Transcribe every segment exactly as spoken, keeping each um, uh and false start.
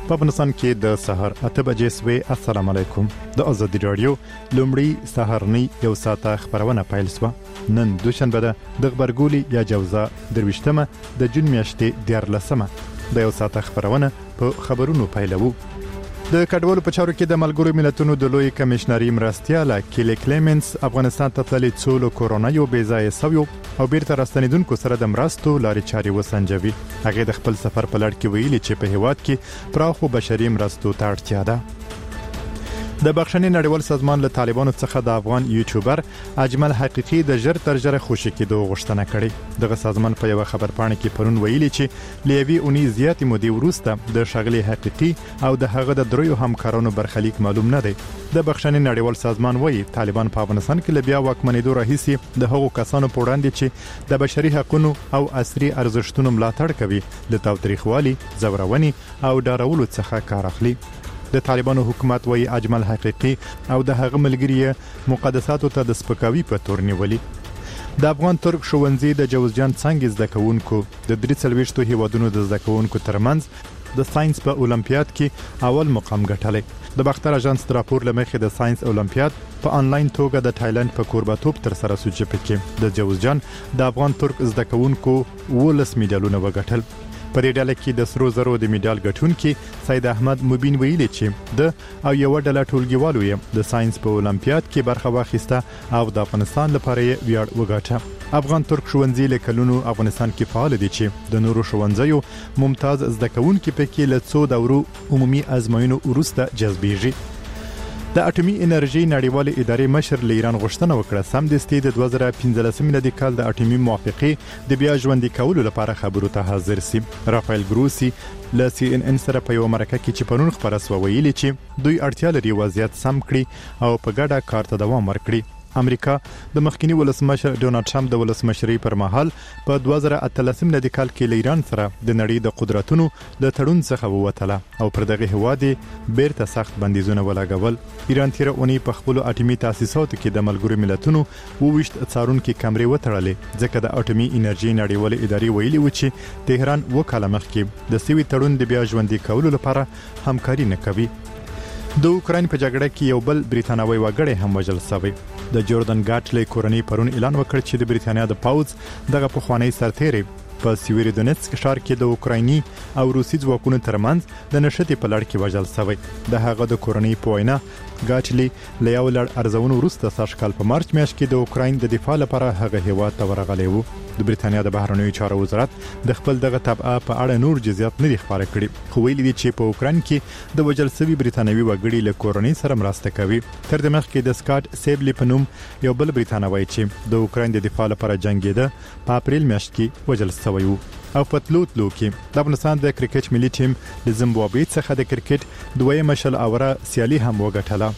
په افغانستان کې د سحر اته بجې سوې. السلام علیکم. د ازادي رادیو لومړی سحرنی یو ساعته خبرونه پیل سوه. نن دوشنبه ده د خبرګولي یا جوزا درویشتمه د جون میاشتې دیارلسمه. د یو ساعته خبرونه په خبرونو پیلوو. د کډوالو په چارو کې د ملګرو ملتونو د لوی کمشنري مرستیاله کیلی کلیمنس افغانستان ته تللي څو کورونا یو بې ځایه سویو او بیرته راستنیدونکو سره د مرستو لارې چارې وسنجوي. هغه د خپل سفر په لړ کې ویلي چې په هیواد کې پراخو بشري مرستو ته اړتیا ده. د بخښنې نړیوال سازمان له طالبانو څخه د افغان یوټیوبر اجمل حقیقي د ژر تر ژره خوشی کېدو غوښتنه کړې. دغه سازمان په یو خبرپاڼه کې پرون ویلي چې لیوي اونۍ زیاتې مودې وروسته د شغلي حقیقي او د هغه د دریو همکارانو برخلیک معلوم نه دی. د بخښنې نړیوال سازمان وایي طالبان په افغانستان کې له بیا واکمنېدو راهیسې د هغو کسانو په وړاندې چې د بشري حقوقو او عصري ارزښتونو ملاتړ کوي له تاوتریخوالي، زورونې او ډارولو څخه کار اخلي. د طالبانو حکومت وایي اجمل حقیقي او د هغه ملګری مقدساتو ته د سپکاوي په تور نیولي. د افغان ترک ښوونځي د جوزجان څنګه زده کوونکو د درې څلوېښتو هیوادونو د زده کوونکو ترمنځ د ساينس په اولمپیاد کې اول مقام ګټلی. د باختر اژانس راپور لمخې د ساينس اولمپیاد په انلاین توګه د تایلند په کورباتوب تر سره شو چې پکې د جوزجان د افغان ترک زده کوونکو ولس میډالونه وګټل. په دې ډله کې د سرو زرو د میډال ګټونکي سید احمد مبین ویلي چې د او یو ډله ټولګیوالو یې د ساينس په اولمپیاد کې برخه واخیسته او د افغانستان لپاره یې ویاړ وګاټه. افغان ترک ښوونځي له کلونو افغانستان کې فعال دي چې د نورو ښوونځیو ممتاز زده کوونکي پکې له څو دورو عمومي ازموینو وروسته جذبېږي. د اټومي انرژي نړیوال ادارې مشر له ایران غوښتنه وکړه سمدستي د دوه زره پنځلسم میلادي کال د اټومي موافقې د بیا ژوندۍ کولو لپاره خبرو ته حاضر سي. رافایل ګروسی له سی ان ان سره په یو مرکه کې چې پرون خبره سو ویلي چې دوی اړتیا لري وضعیت سم کړي او په ګډه کار ته دوام ورکړي. امریکا د مخکنی ولسمشر ډونالد ټرمپ د ولسمشرۍ پر مهال په دوه زره اتلسم میلادي کال کې له ایران سره د نړۍ د قدرتونو د تړون څخه ووتله او پر دغه هواد بیرته سخت بندیزونه ولګول. ایران تیر اونۍ په خپل اټومي تاسیساتو کې د ملګرو ملتونو وویشت څارونکو کمرې وتړلې ځکه د اټومي انرژي نړیوال ادارې ویلي و چې تهران وکاله مخکې د سوي تړون د بیا ژوندۍ کولو لپاره همکاري نه کوي. د اوکراین په جګړه کې یو بل بریتانوي وګړی هم وژل شوی. د جوردن ګاټلې کورنۍ پرون اعلان وکړ چې د بریتانیا د پاوز دغه پخوانی سرتیری په سیویرودونیتسک ښار کې د اوکرایني او روسي ځواکونو ترمنځ د نشټې په لړ کې وژل شوی. د هغه د کورنۍ په وینا ګاټلې له یو لړ ارزونو وروسته سږ کال په مارچ میاشت کې د اوکراین د دفاع لپاره هغه هیواد ته ورغلی و. د بریتانیا د بهرنیو چارو وزارت د خپل دغه تبعه په اړه نور جزئیات نه خبره کړي خو ویلي دي چې په اوکراین کې د وژل شوي بریتانوي وګړي له کورنۍ سره مرسته کوي. تر دې مخکې د سکاټ سیبلی په نوم یو بل بریتانوي چې د اوکراین د دفاع لپاره جنگیده په اپریل میاشت کې وژل شوی و. او په تلو تلو کې د افغانستان د کرکټ ملي ټیم د زیمبابوې څخه د کرکټ دویمه شل اوره سیالي هم وګټله.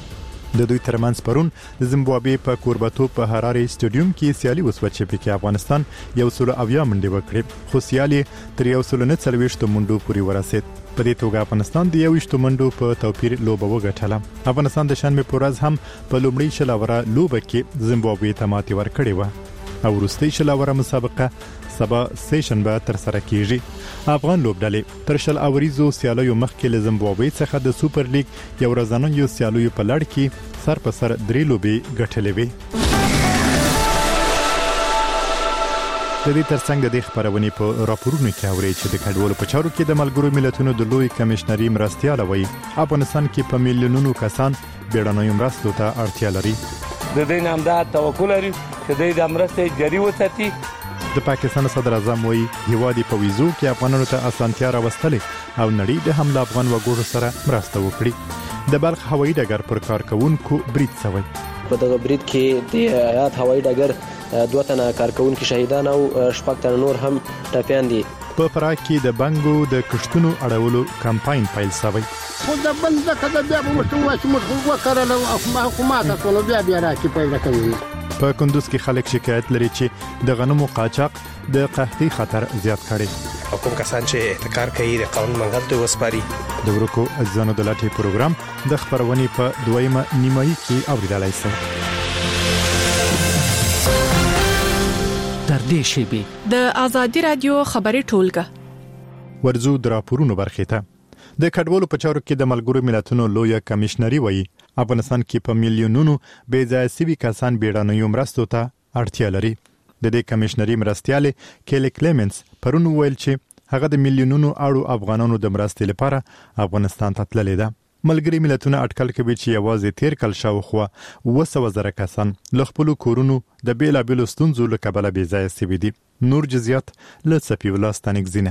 د دوی ترمنځ پرون د زیمبابوې په کورباتوب په هراري سټیډیوم کې سیالي وسوه چې پکې افغانستان یو سل اویا منډې وکړې خو سیالي تر یو سل نه څلوېښت منډو پورې ورسید. په دې توګه افغانستان د یو ویشت منډو په توپیر لوبه وګټله. افغانستان د شنبه په ورځ هم په لومړي شل اوره لوبه کې زیمبابوې ته ماتې ورکړې و او وروستۍ شل اوره مسابقه سبا سیشنبه تر سره کیږي. افغان لوبډلې تر شل اوریزو سیالیو مخکې له زیمبابوې څخه د سوپر لیګ یو ورځنیو سیالیو په لړ کې سر په سر درې لوبې ګټلې وې. د دې ترڅنګ د خبرونې په راپورونو کې اوري چې د کډوالو په چارو کې د ملګرو ملتونو د لوی کمشنري مرستیاله وایي افغانستان کې په میلیونونو کسان بیړنیو مرستو ته اړتیا لري. د دې نام دا توکل لري چې د مرستې جاري وساتي. د پاکستان صدر اعظم وایي هیواد په ویزو کې افغانانو ته اسانتیا راوستلې او نړۍ د حمله افغان وګړو سره مرسته وکړي. د بلخ هوایي ډګر پر کارکونکو برید شوی. په دغه برید کې د هیات هوایي ډګر دوه تنه کارکونکو شهیدان او شپږ تنه نور هم ټپیان دي. په فراه کې د بنګو د کښتونو اړولو کمپاین پیل شوی. خو د بل ځکه د بیا به ورته وایي چې موږ وکړل او حکومت ټول بیا بیا راکې پیدا کوي. په کندوز کې خلک شکایت لري چې د غنمو قاچاق د قحطۍ خطر زیات کړي. حکومت کسان چې احتکار کوي د قانون منګل ته وسپاري. د ورکو ځانو د لاټي پروګرام د خبرونې په دویمه نیمایي کې اوریدلای شئ. تر دې شی د آزادی رادیو خبري ټولګه ورزو د راپورونو برخه ته د کډوالو په چارو کې د ملګرو ملتونو لویه کمشنري وایي افغانستان کې په میلیونونو بې ځایه سوي کسان بیړنیو مرستو ته اړتیا لري. د دې کمشنري مرستیالې کیلی کلیمنز پرون ویل چې هغه د میلیونونو اړو افغانانو د مرستې لپاره افغانستان ته تللې ده. ملګري ملتونه اټکل کوي چې یوازې تیر کال شاوخوا اوه سوه زره کسان له خپلو کورونو د بیلابیلو ستونزو له کبله بې ځایه سوي دي. نور جزیات له صفي الله ستانکزینه.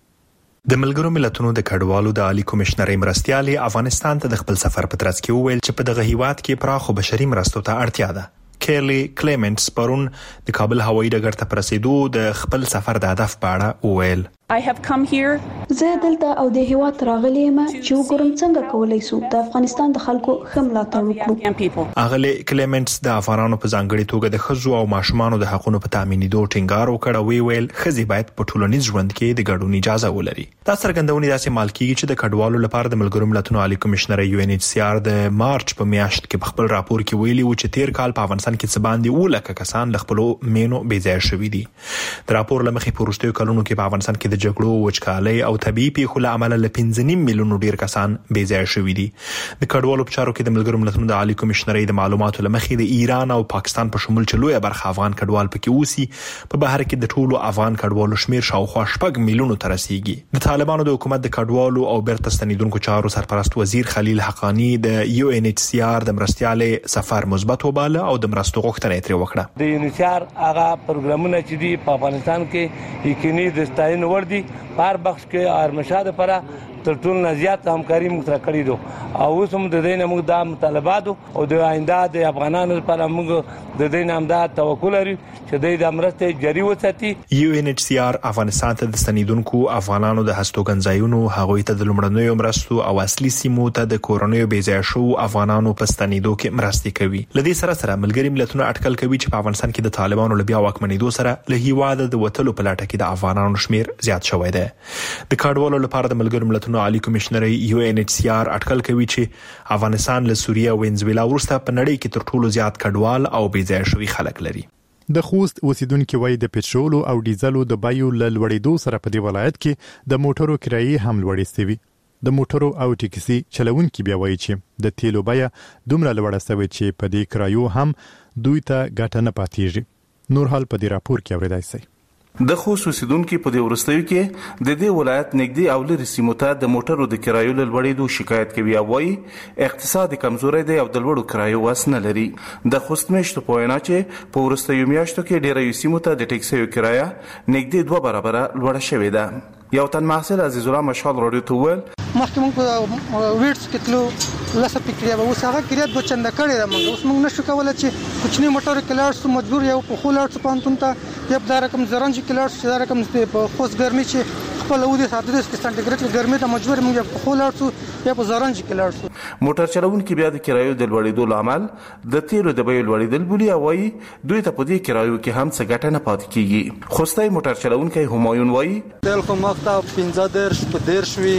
د ملګرو ملتونو د کډوالو د عالی کمشنري مرستیالې افغانستان ته د خپل سفر په ترڅ کې وویل چې په دغه هیواد کې پراخو بشري مرستو ته اړتیا ده. کیلی کلیمنز پرون د کابل هوایي ډګر ته پرسیدو د خپل سفر د هدف په اړه وویل. I have come here. زه دلته او د هیواد راغلی یم چې وګورم څنګه کولای شو د افغانستان د خلکو ښه ملاتړ وکړو. اغلی کلیمنز د افغانانو په ځانګړي توګه د ښځو او ماشومانو د حقوقو په تامینېدو ټینګار وکړ او ویل ښځې باید په ټولنیز ژوند کې د ګډون اجازه ولري. دا څرګندونې داسې مال کیږي چې د کډوالو لپاره د ملګرو ملتونو عالی کمشنر یو ان ایچ سی آر د مارچ په میاشت کې په خپل راپور کې ویلي و چې تیر کال په افغانستان کې څه باندې اووه لکه کسان له خپلو مینو بې ځایه شوي دي. د راپور له مخې په وروستیو کلونو کې په افغانستان کې د جګړو وچکالۍ او طبيعي پیښو له امله له پنځه نیم میلیونو ډیر کسان بې ځایه شوي دي. د کډوالو په چارو کې د ملګرو ملتونو د عالی کمشنرۍ د معلوماتو له مخې د ایران او پاکستان په شمول چې لویه برخه افغان کډوال پکې اوسي په بهر کې د ټولو افغان کډوالو شمیر شاوخوا شپږ میلیونو ته رسیږي. د طالبانو د حکومت د کډوالو او بیرته ستنیدونکو چارو سرپرست وزیر خلیل حقانی د یو ان ایچ سی آر د مرستیالې سفر مثبت وباله او د مرستو غوښتنه یې ترې وکړه. د یو ان ایچ سی آر هغه پروګرامونه چې دی په افغانستان کې یقیني د ستاینې وړ دي. بار بخش کې ارمشاد لپاره تر ټولو نه زیات همکاري موږ سره کړې ده او اوس هم د دې نه موږ د مطالبات او د آینده د افغانانو لپاره موږ د دې نه امداد توکل لري چې د مرستې جاري وساتي. یو ان ایچ سی آر افغانستان ته د ستنیدونکو افغانانو د هستوګنځایونو هغوی ته د لومړنیو مرستو او اصلي سیمو ته د کورونیو بې ځایه شوو افغانانو په ستنیدو کې مرستې کوي. له دې سره سره ملګري ملتونه اټکل کوي چې په افغانستان کې د طالبانو له بیا واکمنېدو سره له هیواده د وتلو په لټه کې د افغانانو شمیر زیات شوی دی. د کډوالو لپاره د ملګرو ملتونو عالی کمشنرۍ یو ان ایچ سی آر اټکل کوي چې افغانستان له سوریه او وینزویلا وروسته په نړۍ کې تر ټولو زیات کډوال او بې ځایه شوي خلک لري. د خوست اوسیدونکو وایي د پټرول او ډیزلو د بیو له لوړېدو سره په دې ولایت کې د موټرو کرایې هم لوړې شوي. د موټرو او ټیکسي چلوونکي بیا وایي چې د تیلو بیه دومره لوړه شوې چې په دې کرایو هم دوی ته ګټه نه پاتېږي. نور حال په دې راپور کې اورېدای شئ. د خوست اوسیدونکو په دې ورستیو کې د دې ولایت نږدې او لري سیمو ته د موټرو د کرایو له لوړېدو شکایت کوي او وايي اقتصادي کمزوري دی او د لوړو کرایو وس نه لري. د خوست میشتو په وینا چې په ورستیو میاشتو کې ډېری سیمو ته د ټیکسیو کرایه نږدې دوه برابره لوړه شوې ده. یو تن محصل عزیز الله مشال رادیو ته ویل مخکې موږ ویټس کې تلو لسه پکړیا به اوس هغه کړیا د چنده کړی ده. موږ اوس موږ نشو کولای چې کوچنی موټر کې لاړ سو مجبور یو په خو لاړ سو پانتون ته یو د رقم زرنج کې لاړ سو د رقم په خوست ګرمي چې خپل ودی ساتل کې سانټیګریډ کې ګرمي ته مجبور موږ په خو لاړ سو یا په زرنج کې لاړ سو. موټر چلوونکي بیا د کرایو د لوړېدو لامل د تیلو د بیو لوړېدل بولی او وايي دوی ته په دې کرایو کې هم څه ګټه نه پاتې کیږي. خوستای موټر چلوونکی همایون وايي تل خو مخته پنځه درش په درش وی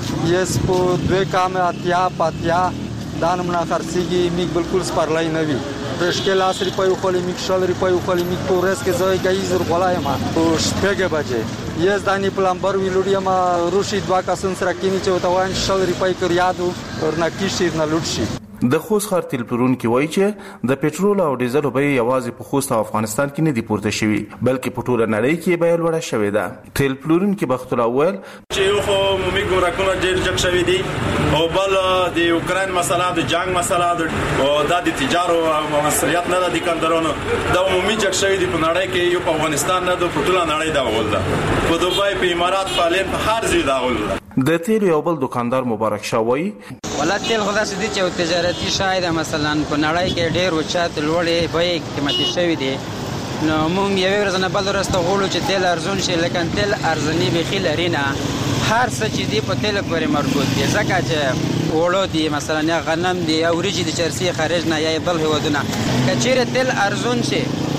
یس په دوی کام اتیا پاتیا دانم نه خرڅيږي میګ بالکل سپارلای نه وی پرشکل اسری پایو خلی میګ شل ری پایو خلی میګ پورس کې ځای گئی زر غلای ما او شپږه بجې یس دانی پلمبر ویلوډیا ما روشي دوا کسن سره کینی چې وتاوان شل ری پای کړ یادو ورنه کیشیر نه لوټشي. د خوست ښار تیل پلورونکي وایي چې د پټرول او ډیزل بیې یوازې په خوست او افغانستان کې نه دي پورته شوي بلکې په ټوله نړۍ کې بیه لوړه شوې ده. تیل پلورونکي بخت الله ویل چې یو خو مومي ګورکونه ډېر جګ شوي دي او بل د یوکرين مسله د جنگ مسله او د تجارت او مسؤلیت نه د کندرونو د مومي جګ شوي دي په نړۍ کې یو په افغانستان نه د ټوله نړۍ دا ول ده په دوبای په امارات په لین په هر ځای دا ول ده. د تیل یو بل دکاندار مبارک شاه وایي ولا تیل خدا سې دي چې تجارتي شاید مثلا په نړۍ کې ډېر وچات لوړې بیې قیمتي شوی دي نو موږ یو ورځ نه بل ورځ ته غواړو چې تیل ارزون شي لکه تیل ارزنی به خیل لري نه هر څه چې دی په تیل پورې مربوط دي ځکه چې وړو دي مثلا یا غنم دي یا وريجي د چرسي خارج نه یا بل هودونه کچېره تیل ارزون شي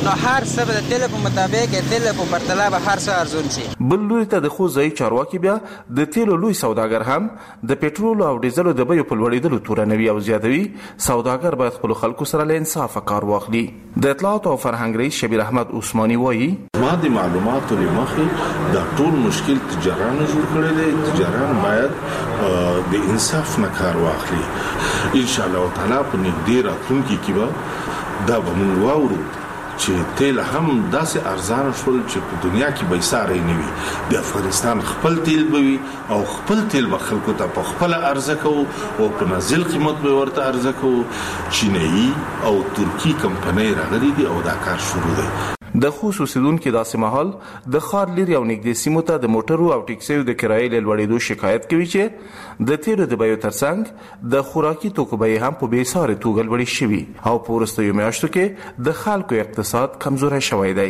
نو هر څه به د تیل په مطابق تیل په پرتله به هر څه ارزون شي. بل لوري ته د خوځي چارواکي بیا د تیلو لوی سوداګر هم د پېټرول او ډیزل د بیو په لوړېدلو تورنوي او زیاتوي. سوداګر باید خپل خلکو سره له انصاف کار واخلي. د اطلاعات او فرهنګ رئیس شبیر احمد عثماني وایي ما د معلوماتو لمخې دا ټول مشکل تجارانو جوړ کړی دی. تجاران باید د انصاف نه کار واخلي. ان شاء الله تعالی په نږدې راتلونکي کې به دا به موږ واورو چې تیل هم داسې ارزان شول چې په دنیا کې به ساري نه وي. د افغانستان خپل تیل به وي او خپل تیل به خلکو ته په خپل ارزه کوو او په نازل قیمت به ورته ارزه کوو. چینایي او ترکی کمپنۍ راغلي دي او دا کار شروع دی. د خصوصیدون کې داسې مهال د خار لري او نږدې سیمو ته د موټرو او ټیکسیو د کرایې له لوړېدو شکایت کوي چې د تیلو د بیو ترڅنګ د خوراکي توکو بیې هم په بې ساري توګه لوړې شوي او په وروستیو میاشتو کې د خلکو اقتصاد کمزوری شوی دی.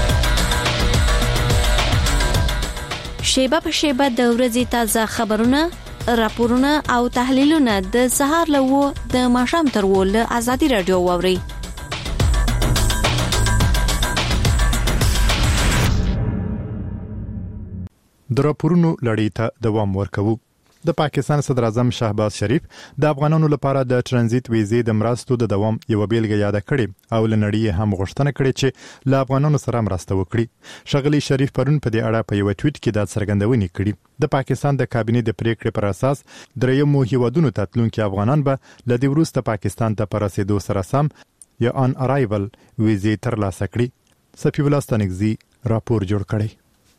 شیبه په شیبه د ورځې تازه خبرونه، راپورونه او تحلیلونه د سهار له و د ماښام تر و له ازادي رادیو واورئ. د راپورونو لړۍ ته دوام ورکوو. د پاکستان صدر اعظم شهباز شریف د افغانانو لپاره د ترانزیت ویزې د مرستو د دوام یو بیلګه یاد کړې او لنړی هم غوښتنه کړې چې له افغانانو سره مرسته وکړي. شغلی شریف پرون په دې اړه په یو ټویټ کې د څرګندونې کړې. د پاکستان د کابینې د پریکړې پر اساس درېیمو هیوادونو ته تلونکي افغانان به له دې وروسته پاکستان ته پر رسیدو سره سم یا ان ارایول ویزې ترلاسه کړي. صفی الله ستانکزی راپور جوړ کړی.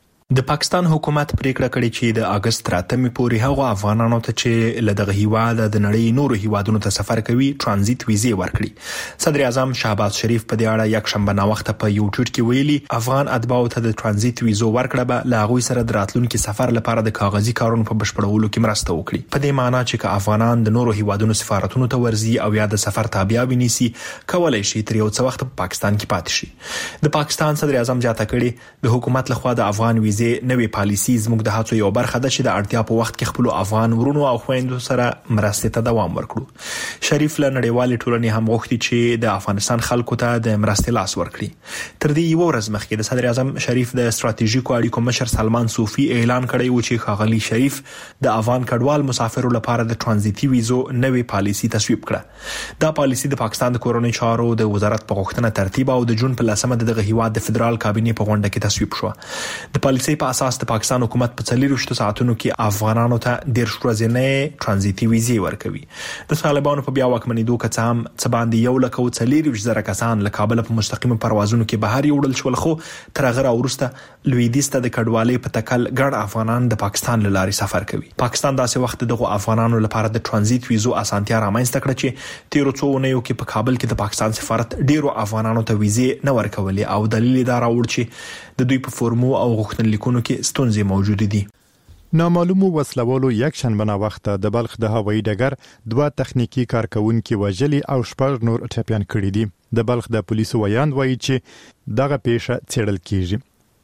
د پاکستان حکومت پریکړه کړې چې د اگست راتمې پورې هغه افغانانو ته چې له دغه هیواد د نړۍ نورو هیوادونو ته سفر کوي ترانزیت ویزې ورکړي. صدر اعظم شهباز شریف په دې اړه یک شنبه نا وخت په یو ټویټ کې ویلي افغان اتباعو ته د ترانزیت ویزو ورکړه به له هغوی سره د راتلونکي سفر لپاره د کاغذي کارونو په بشپړولو کې مرسته وکړي. په دې معنی چې که افغانان د نورو هیوادونو سفارتونو ته ورځي او یا د سفر تابع ونیسي کولای شي تر یو څه وخت په پاکستان کې پاتې شي. د پاکستان صدر اعظم جاته کړي د حکومت لخوا د افغان ویزې نوې پالیسي زموږ د هڅو یو برخه ده چې د اړتیا په وخت کې خپل افغان ورونو او خويندو سره مرستې ته دوام ورکړو. شریف له نړیوال ټولنې هم غوښتي چې د افغانستان خلکو ته د مرستې لاس ورکړي. تر دې یو ورځ مخکې د صدر اعظم شریف د ستراتیژیکو اړیکو مشر سلمان صوفي اعلان کړی و چې ښاغلي شریف د افغان کډوال مسافرو لپاره د ترانزیتي ویزو نوې پالیسي تصویب کړه. دا پالیسي د پاکستان د کورنۍ چارو د وزارت په غوښتنه ترتیب او د جون په لسمه دغه هیواد د فدرال کابینې په غونډه کې تصویب شو. د پالیسي په اساس د پاکستان حکومت په څلوېښت ساعتونو کې افغانانو ته ډیر ورځې ترانزیتي ویزې ورکوي. د طالبانو په بیا واکمنېدو کې څام څه باندې یو لک او څلوېښت زره کسان له کابل په مستقیم پروازونو کې بهر یوړل شول خو تر هغه وروسته لویدیځ ته د کډوالۍ په تکل ګڼ افغانان د پاکستان له لارې سفر کوي. پاکستان داسې وخت دغه افغانانو لپاره د ترانزیت ویزو اسانتیا رامنځته کړه چې تیرو څو اونیو کې په کابل کې د پاکستان سفارت ډیرو افغانانو ته ویزې نه ورکولې او دلیل یې دا راوړ چې د دوی په فورمو او غوښتنلیکونو کې ستونزې موجود دي. نامعلومو وسلوالو یک شنبه نا وخت د بلخ د هوایي ډګر دوه تخنیکی کارکونکي وژلي او شپږ نور ټپيان کړي دي. د بلخ د پولیسو ویاند وایي چې دغه پیښه څېړل کیږي.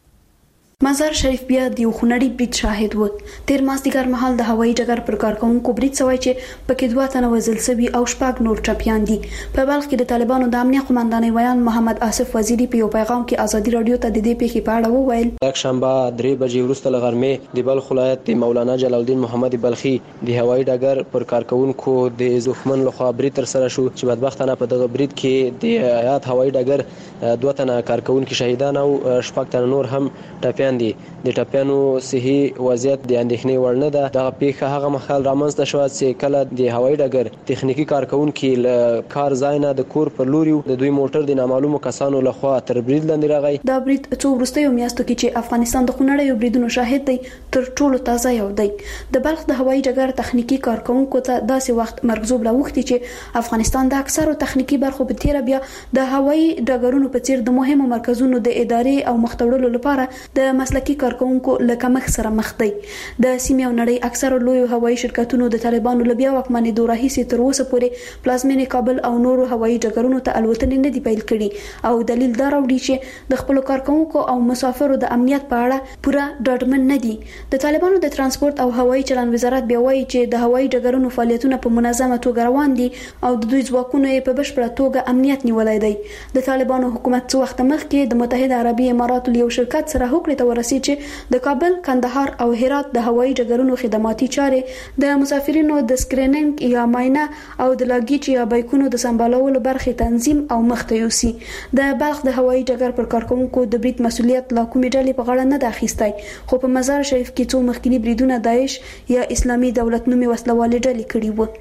مزار شریف بیا د یو خونړي برید شاهد و. تیر مازدیګر مهال د هوایي ډګر پر کارکونکو برید شوی چې پکې دوه تنه وژل شوي او شپږ نور ټپيان دي. په بلخ کې د طالبانو د امنیت قومندانۍ ویان محمد آصف وزیری په یو پیغام کې ازادي رادیو ته د دې پیښې په اړه وویل. یک شنبه درې بجې وروسته له غرمې د بلخ ولایت د مولانا جلال الدین محمد بلخي د هوایي ډګر پر کارکونکو د زخمن لخوا برید تر سره شو چې بدبختانه په دغه برید کې د آیات هوایي ډګر دوه تنه کارکونکو شهیدان او شپږ تنه نور هم ټپيان دي. د ټپيانو صحي وضعیت د اندېښنې وړ نه ده. دغه پیښه هغه مخال رامنځته شوه چې کله د هوایي ډګر تخنیکی کارکونکو له کار ځای نه د کور پر لوري د دوی موټر د نامعلومو کسانو لخوا تر برید لاندې راغی. دا برید څو وروستیو میاشتو کې چې افغانستان د خونړیو بریدونو شاهد دی تر ټولو تازه یو دی. د بلخ د هوایي ډګر تخنیکی کارکونکو ته داسې وخت مرغزوب راوختی چې افغانستان د اکثرو تخنیکی برخو په تیر بیا د هوایي ډګرونو په څیر د مهمو مرکزونو د ادارې او مختړلو لپاره د مسلکي کارکونکو لکه مخ سره مخ دی. د سیمې او نړۍ اکثره لوی هوایي شرکتونو د طالبانو لبیا واکمنې دوه راهیسې تر اوسه پورې پلازمینې کابل او نورو هوایي ډګرونو ته الوتنې نه دي پیل کړي او دلیل دا راوړي چې د خپل کارکونکو او مسافرو د امنیت په اړه پوره ډاډمن نه دي. د طالبانو د ترانسپورت او هوایي چلن وزارت بیا وایي چې د هوایي ډګرونو فعالیتونه په منظمه توګه روان دي او د دوی ځواکونو یې په بشپړه توګه امنیت نیولای دی. د طالبانو حکومت څو وخت مخکې د متحده عربي اماراتو یو شرکت سره هوکړه ته ورسید چې د کابل، کندهار او هرات د هوایي ډګرونو خدماتي چارې د مسافرینو د سکرینینګ یا معاینه او د لاګیج یا بایکونو د سمبالولو برخې تنظیم او مخته یوسي. د بلخ د هوایي ډګر پر کارکونکو د برید مسؤلیت لا کومې ډلې په غاړه نه ده اخیستی، خو په مزار شریف کې څو مخکنی بریدونه داعش یا اسلامي دولت نومي وسلوالې ډلې کړي وو.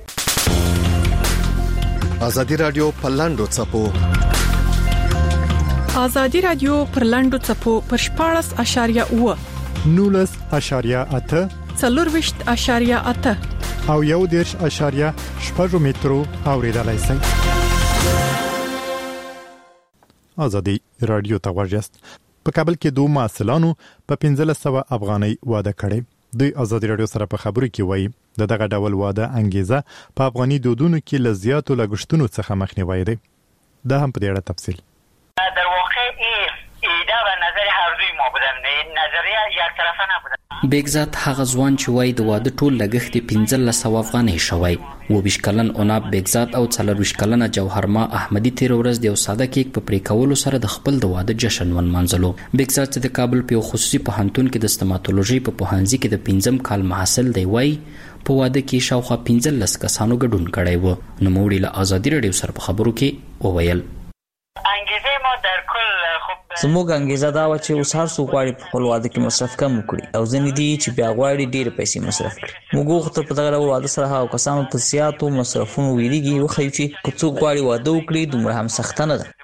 ازادي رادیو په لاندو چپو ازادي رادیو پر لاندو چپو پر شپاړس اشاریه اوه نولس اشاریه اته څلورویشت اشاریه اته او یو دیرش اشاریه شپږ مترو اوریدلای شئ. ازادي رادیو ته ورجست. په کابل کې دوه محصلانو په پنځه سوه افغانۍ واده کړی. دوی ازادي رادیو سره په خبرو کې وایي د دغه ډول واده انګیزه په افغاني دودونو کې لزیاتو لګښتونو څخه مخنیوي دی. دا هم په دې اړه تفصیل. در واقع ایده و نظر هر دوی ما بودن، نظریه یک طرفه نبودن. بیگزات هغه ځوان چې وای د واده ټول لګښت پنځه سوه افغانۍ شوی. و بیش کلن اوناب بیگزات او څلور کلنه جوهرما احمدی تیر ورځ د یو ساده کیک په پریکولو سره د خپل د واده جشن ونمانځلو. بیگزات چې د کابل په خصوصي پوهنتون کې د استماتولوژي په پوهنځي کې د پنځم کال محصل دی وای په واده کې شاوخوا پنځلس کسانو ګډون کړی و. نو موږ له ازادي رادیو سره په خبرو کې وویل انګیزه ما در کل خب زموږ انګیزه دا و چې اوس هر څوک غواړي په خپل واده کې مصرف کم وکړي او ځینې دي چې بیا غواړي ډېرې پیسې مصرف کړي. موږ غوښتل په دغه ډول واده سره هغو کسانو په زیاتو مصرفونو ویریږي وښیو چې که څوک غواړي واده وکړي دومره هم سخته نه ده.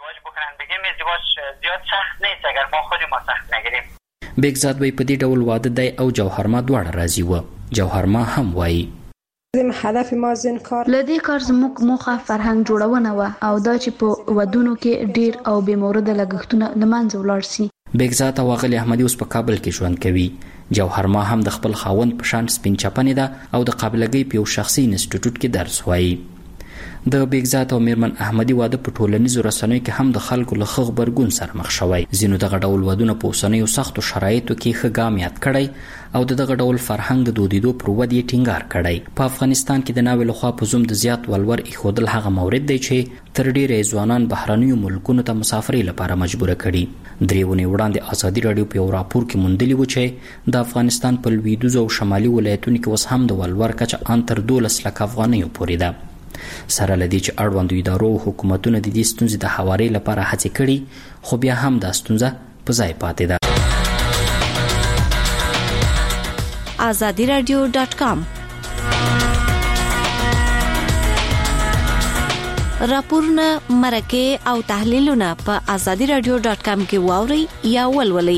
بیگزاد وایي په دې ډول واده دی او جوهرما دواړه راضي وه. جوهرما هم وایي هدف ما زین کار لدې کار زموږ موخه فرهنګ جوړونه و او دا چې په ودونو کې ډیر او بې مورده لګښتونه له منځه ولاړ سي. بیگزات او غلی احمدی اوس په کابل کې ژوند کوي. جوهرما هم د خپل خاوند په شان سپین چپنې ده او د قابلګۍ په یو شخصي انسټیټیوټ کې درس وایي. د بیگزات او میرمن احمدی واده په ټولنیزو رسنیو کې هم د خلکو له ښه غبرګون سره مخ شوی. ځینو دغه ډول ودونه په اوسنیو سختو شرایطو کې ښه ګام یاد کړی او د دغه ډول فرهنګ د دودیدو پر ودې ټینګار کړی. په افغانستان کې د ناوې لخوا په زوم د زیات ولور ایښودل هغه مورد دی چې تر ډیره ځوانان بهرنیو ملکونو ته مسافرۍ لپاره مجبوره کړي. درې ونې وړاندې ازادي رادیو په یو راپور کې موندلي و چې د افغانستان په لویدیځو او شمالي ولایتونو کې اوس هم د ولور کچه ان تر دولس لکه افغانیو پورې ده. سره لدی چې اړوندو ادارو او حکومتونو د دې ستونزې د هواري لپاره هڅې کړي خو بیا هم دا ستونزه په ځای پاتې ده. azadi radio dot com راپورونه مرکه او تحلیلونه په azadi radio dot com کې واوري یا ولولئ.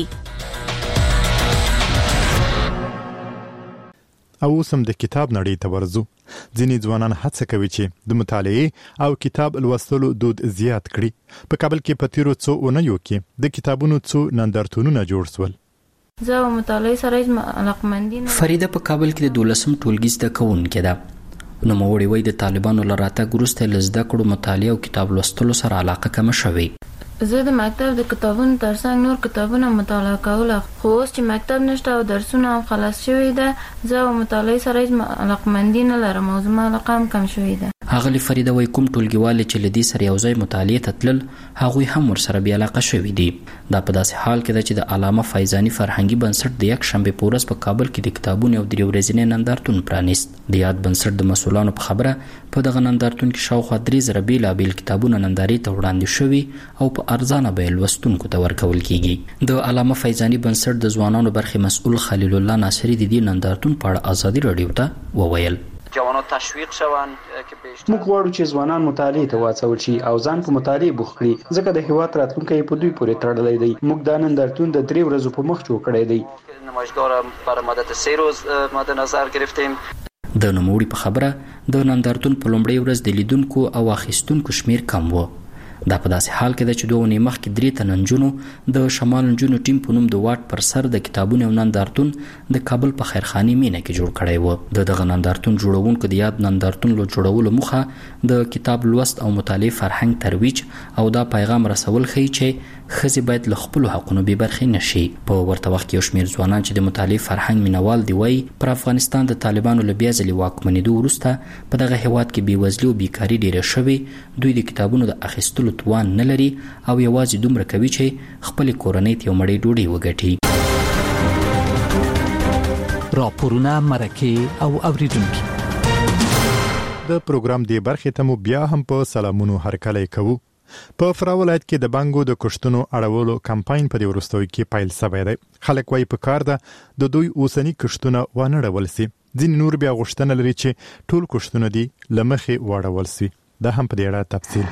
او سم د کتاب نړۍ ته ورځو. ځینې ځوانان هڅه کوي چې د مطالعې او کتاب لوستلو دود زیات کړي. په کابل کې په تیرو څو اونیو کې د کتابونو څو نندارتونونه جوړ شول. زه مطالعې سره علاقمندي نه. فریده په کابل کې د دولسم ټولګي زده کوونکې ده. نوموړې وایي د طالبانو له راتګ وروسته له زده کړو مطالعې او کتاب لوستلو سره علاقه کمه شوې. زه د مکتب د کتابونو ترڅنګ نور کتابونه مطالعه کوله، خو اوس چې مکتب نشته او درسونه هم خلاص شوي ده زه مطالعې سره علاقمندي نه لرم او زما علاقه هم کم شوې ده. ښاغلې فریده وایي کوم ټولګیوالې چې له دې سره یو ځای مطالعې ته تلل هغوی هم ورسره بې علاقه شوي دي. دا په داسې حال کې ده چې د علامه فیضاني فرهنګي بنسټ د یک شنبې په ورځ په کابل کې د کتابونو یو درې ورځنی نندارتون پرانیست. د یاد بنسټ د مسؤلانو په خبره په دغه نندارتون کې شاوخوا درې زره بېلابېل کتابونه نندارې ته وړاندې شوي او په ارزانه بیه لوستونکو ته ورکول کیږي. د علامه فیضاني بنسټ د ځوانانو برخې مسؤل خلیل الله ناصري د دې نندارتون په اړه ازادي رادیو ته وویل جوانان تشویق شوند که بیشتر موږ غواړو چې ځوانان مطالعې ته واچول شي او ځان په مطالعې بوخت کړي ځکه د هېواد راتلونکی په دوی پورې تړلی دی. موږ دا نندارتون د درې ورځو په مخ جوړ کړی دی. نمایشگاه برای مدت سه روز مد نظر گرفتیم. د نوموړي په خبره د نندارتون په لومړۍ ورځ د لیدونکو او اخیستونکو شمیر کم و. دا په داسې حال کې ده چې دوه اونۍ مخکې درې تنه نجونو د شمال نجونو ټیم په نوم د واټ پر سر د کتابونو یو نندارتون د کابل په خیرخانې مینه کې جوړ کړی و. د دغه نندارتون جوړونکو د یاد نندارتون له جوړولو موخه د کتاب لوست او مطالعې فرهنګ ترویج او دا پیغام رسول ښیي چې ښځې باید له خپلو حقونو بې برخې نشي. په ورته وخت کې یو شمېر ځوانان چې د مطالعې فرهنګ مینوال دي وایي پر افغانستان د طالبانو له بیا ځلې واکمنېدو وروسته په دغه هېواد کې بېوزلي او بیکاري ډېره شوې. دوی د کتابونو د اخیستلو توان نه لري او یوازې دومره کوي چې خپلې کورنۍ ته یو مړۍ ډوډۍ وګټي. راپورونه، مرکې او اوریدونکي د پروګرام دی برخې ته مو بیا هم په سلامونو هرکلی کوو. په فراه ولایت کې د بانګو د کښتونو اړولو کمپاین په دې وروستیو کې پیل شوی دی. خلک وایي په کار ده د دوی اوسني کښتونه وانه ډول سي. ځینې نور بیا غوښتنه لري چې ټول کښتونه دي له مخې واړول سي. دا هم په دې اړه تفصیل.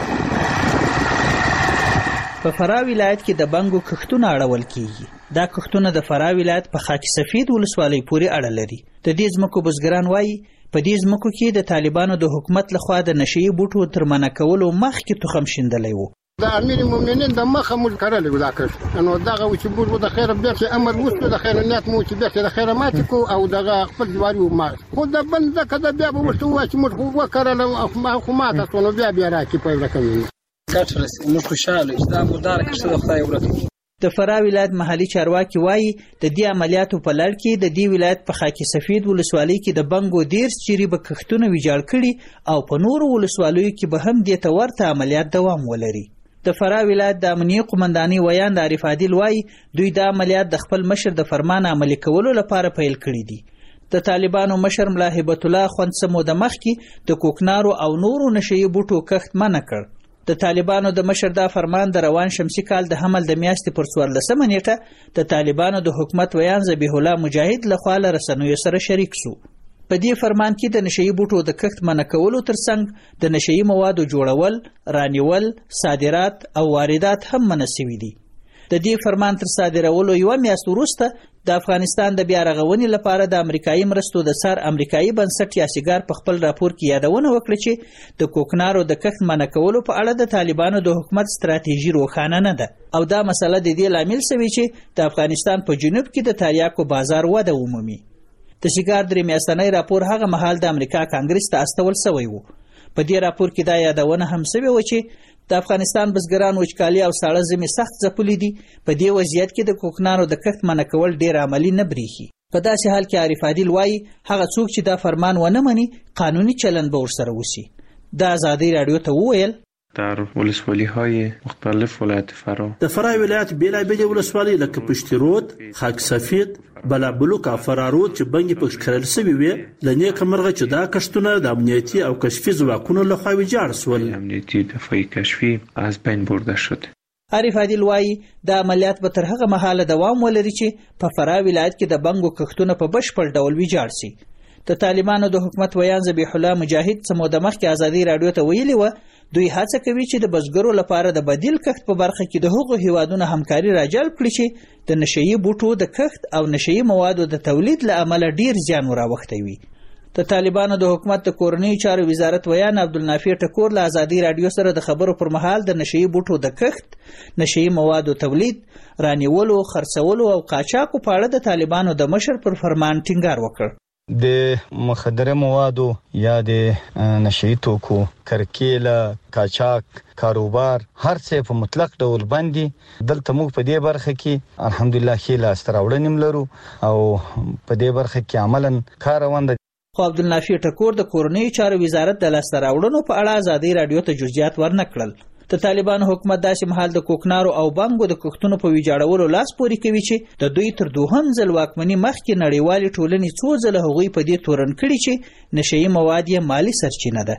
په فراه ولایت کې د بانګو کښتونه اړول کیږي. دا کښتونه د فراه ولایت په خاک سفید ولسوالۍ پورې اړه لري. د دې ځمکو بزګران وایي په دې ځمکو کې د طالبانو د حکومت لخوا د نشئی بوټو تر منع کولو مخکې تخم شیندلی و. د امیر المؤمنین د مخه موږ کرلی و دا کښت، نو دغه و چې موږ د خیره بیرته امر وشو د خیره نیت مو چې بیرته د خیره ماتې کو او دغه خپل جواري ومات خو د بل ځکه د بیا به ورته ووایه چې موږ خو وکرله خو ماته شوه نو بیا بیا راکړي پیدا کوي. ګټه رسېږي، موږ خوشحاله یو چې دا مرداره کښته د خدای ورکړي. د فراه ولایت محلي چارواکي وایي د دې عملیاتو په لړ کې د دې ولایت په خاک سفید ولسوالۍ کې د بنګو ډېر چیرې به کښتونه ویجاړ کړي او په نورو ولسوالیو کې به هم دې ته ورته عملیات دوام ولري. د فراه ولایت د امنیه قومندانۍ ویاند عارف عادل وایي دوی دا عملیات د خپل مشر د فرمان عملي کولو لپاره پیل کړي دي. د طالبانو مشر ملا هیبت الله خوند څه موده مخکې د کوکنارو او نورو نشئی بوټو کښت منع کړ. د طالبانو د مشر دا فرمان د روان شمسي کال د حمل د میاشتې پر څوارلسمه نیټه د طالبانو د حکومت ویان ذبیح الله مجاهد لخوا له رسنیو سره شریک سو. په دې فرمان کې د نشئی بوټو د کښت منع کولو ترڅنګ د نشئی موادو جوړول، رانیول، صادرات او واردات هم منع شوي دي. د دې فرمان تر صادرولو یوه میاشت وروسته د افغانستان د بیا رغونې لپاره د امریکایي مرستو د سر امریکایي بنسټ یاسیګار په خپل راپور کې یادونه وکړه چې د کوکنارو د کښت منع کولو په اړه د طالبانو د حکومت ستراتیژي روښانه نه ده او دا مسله د دې لامل شوې چې د افغانستان په جنوب کې د تریاکو بازار وده ومومي. د سیګار درې میاشتنی راپور هغه مهال د امریکا کانګرس ته استول شوی و. په دې راپور کې دا یادونه هم شوې و چې د افغانستان بزګران وچکالي او ساړه ژمي سخت ځپلي دي. په دې وضعیت کې د کوکنارو د کښت منع کول ډېر عملي نه بریښي. په داسې حال کې عارف عادل وایي هغه څوک چې دا فرمان ونه مني قانوني چلند به ورسره وشي. د ازادي راډیو ته وویل در ولسوالی‌های مختلف ولایت فراه د فراه ولایت بیلابیلې ولسوالۍ لکه پشتي رود، خاک سفید، بلابلوک او فراه رود چې بنګې پکې کرل شوي وې له نیکه مرغه چې دا کښتونه د امنیتي او کشفي ځواکونو لخوا ویجاړ شول. امنیتي دفاعي کشفي از بین برده شد. عارف عادل وایي دا عملیات به تر هغه مهاله دوام ولري چې په فراه ولایت کې د بنګو کښتونه په بشپړ ډول ویجاړ شي. د طالبانو د حکومت ویان ذبیح الله مجاهد څه موده مخکې ازادي راډیو ته ویلي و دوی هڅه کوي چې د بزګرو لپاره د بدیل کښت په برخه کې د هغو هیوادونو همکاري راجلب کړي چې د نشئی بوټو د کښت او نشئی موادو د تولید له امله ډیر زیان وراوختی وي. د طالبانو د حکومت د کورنیو چارو وزارت ویان عبدالنافع ټکور له ازادي راډیو سره د خبرو پر مهال د نشئی بوټو د کښت، نشئی موادو تولید، رانیولو، خرڅولو او قاچاقو په اړه د طالبانو د مشر پر فرمان ټینګار وکړ. د مخدره موادو یا د نشئی توکو کرکیله، قاچاق کاروبار هر څه په مطلق ډول باندې دلته موږ په دې برخه کې الحمدلله ښه لاسته راوړنې لرو او په دې برخه کې عملاً کار روان دی. خو عبدالنافع ټکور د کورنیو چارو وزارت د لاسته راوړنو په اړه ازادي راډیو ته جزئیات ورنکړل. د طالبانو حکومت داسې مهال د کوکنارو او بنګو د کښتونو په ویجاړولو لاس پورې کوي چې د دوی تر دوهم ځل واکمني مخکې نړیوالې ټولنې څو ځله هغوی په دې تورن کړي چې نشئی مواد یې مالي سرچینه ده.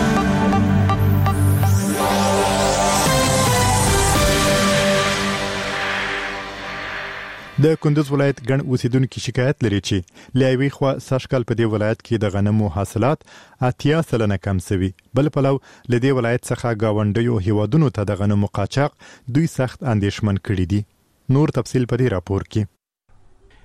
د کندوز ولایت ګڼ اوسیدونکو شکایت لري چې لیوي خو سږکال په دې ولایت کې د غنمو حاصلات اتیا سلنه کم شوي. بل پلو له دې ولایت څخه گاونډیو هیوادونو ته د غنمو قاچاق دوی سخت اندېښمن کړي دي. نور تفصیل په دې راپور کې.